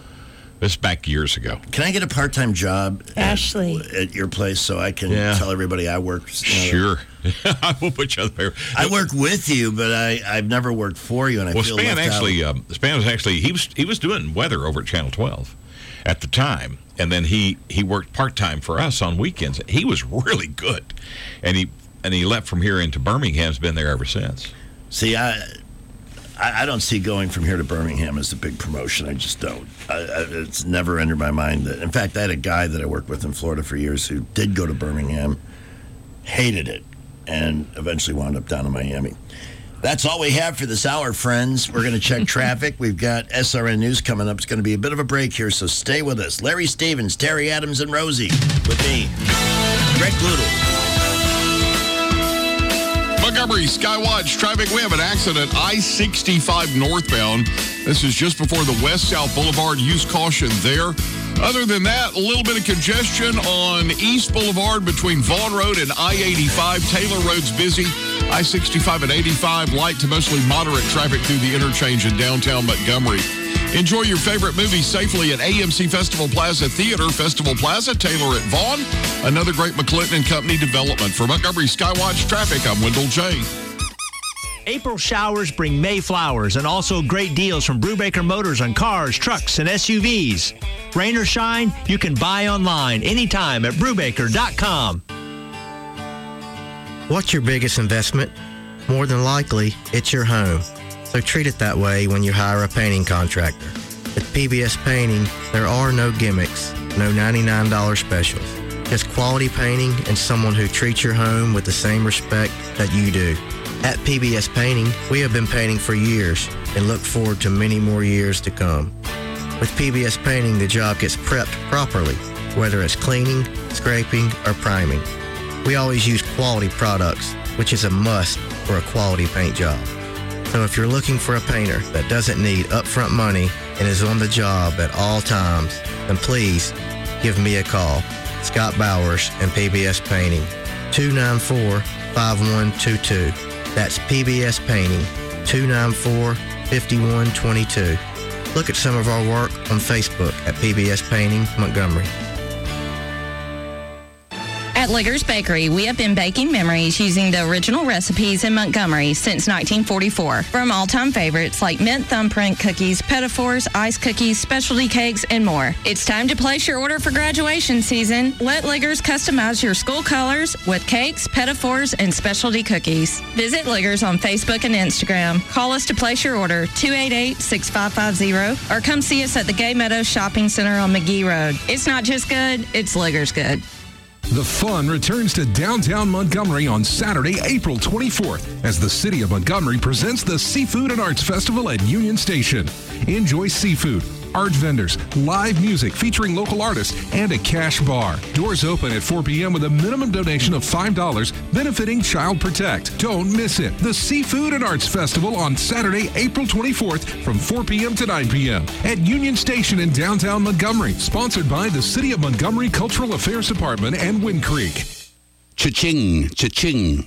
This back years ago. Can I get a part-time job at, Ashley. at your place so I can Yeah. tell everybody I work? you know, Sure. I will put you there. I work with you, but I, I've never worked for you, and I Well, feel Spann left actually, out. um, Spann was actually he was he was doing weather over at Channel twelve at the time, and then he he worked part time for us on weekends. He was really good, and he and he left from here into Birmingham's been there ever since. See, I, I I don't see going from here to Birmingham as a big promotion. I just don't. I, I, it's never entered my mind that. In fact, I had a guy that I worked with in Florida for years who did go to Birmingham, hated it, and eventually wound up down in Miami. That's all we have for this hour, friends. We're going to check traffic. We've got S R N News coming up. It's going to be a bit of a break here, so stay with us. Larry Stevens, Terry Adams, and Rosie with me, Greg Blutel. Montgomery Skywatch traffic. We have an accident, I sixty-five northbound. This is just before the West-South Boulevard. Use caution there. Other than that, a little bit of congestion on East Boulevard between Vaughn Road and I eighty-five. Taylor Road's busy. I sixty-five and eighty-five, light to mostly moderate traffic through the interchange in downtown Montgomery. Enjoy your favorite movie safely at A M C Festival Plaza Theater, Festival Plaza, Taylor at Vaughn. Another great McClinton and Company development. For Montgomery Skywatch Traffic, I'm Wendell J. April showers bring May flowers and also great deals from Brubaker Motors on cars, trucks, and S U Vs. Rain or shine, you can buy online anytime at brubaker dot com. What's your biggest investment? More than likely, it's your home. So treat it that way when you hire a painting contractor. At P B S Painting, there are no gimmicks, no ninety-nine dollars specials. Just quality painting and someone who treats your home with the same respect that you do. At P B S Painting, we have been painting for years and look forward to many more years to come. With P B S Painting, the job gets prepped properly, whether it's cleaning, scraping, or priming. We always use quality products, which is a must for a quality paint job. So if you're looking for a painter that doesn't need upfront money and is on the job at all times, then please give me a call. Scott Bowers and P B S Painting, two nine four, five one two two. That's P B S Painting, two nine four, five one two two. Look at some of our work on Facebook at P B S Painting Montgomery. At Liggers Bakery, we have been baking memories using the original recipes in Montgomery since nineteen forty-four. From all-time favorites like mint thumbprint cookies, pettifores, ice cookies, specialty cakes, and more. It's time to place your order for graduation season. Let Liggers customize your school colors with cakes, pettifores, and specialty cookies. Visit Liggers on Facebook and Instagram. Call us to place your order, two eight eight, six five five zero, or come see us at the Gay Meadows Shopping Center on McGee Road. It's not just good, it's Liggers good. The fun returns to downtown Montgomery on Saturday, April twenty-fourth, as the City of Montgomery presents the Seafood and Arts Festival at Union Station. Enjoy seafood, art vendors, live music featuring local artists, and a cash bar. Doors open at four p.m. with a minimum donation of five dollars, benefiting Child Protect. Don't miss it. The Seafood and Arts Festival on Saturday, April twenty-fourth from four p.m. to nine p.m. at Union Station in downtown Montgomery. Sponsored by the City of Montgomery Cultural Affairs Department and Wind Creek. Cha-ching, cha-ching.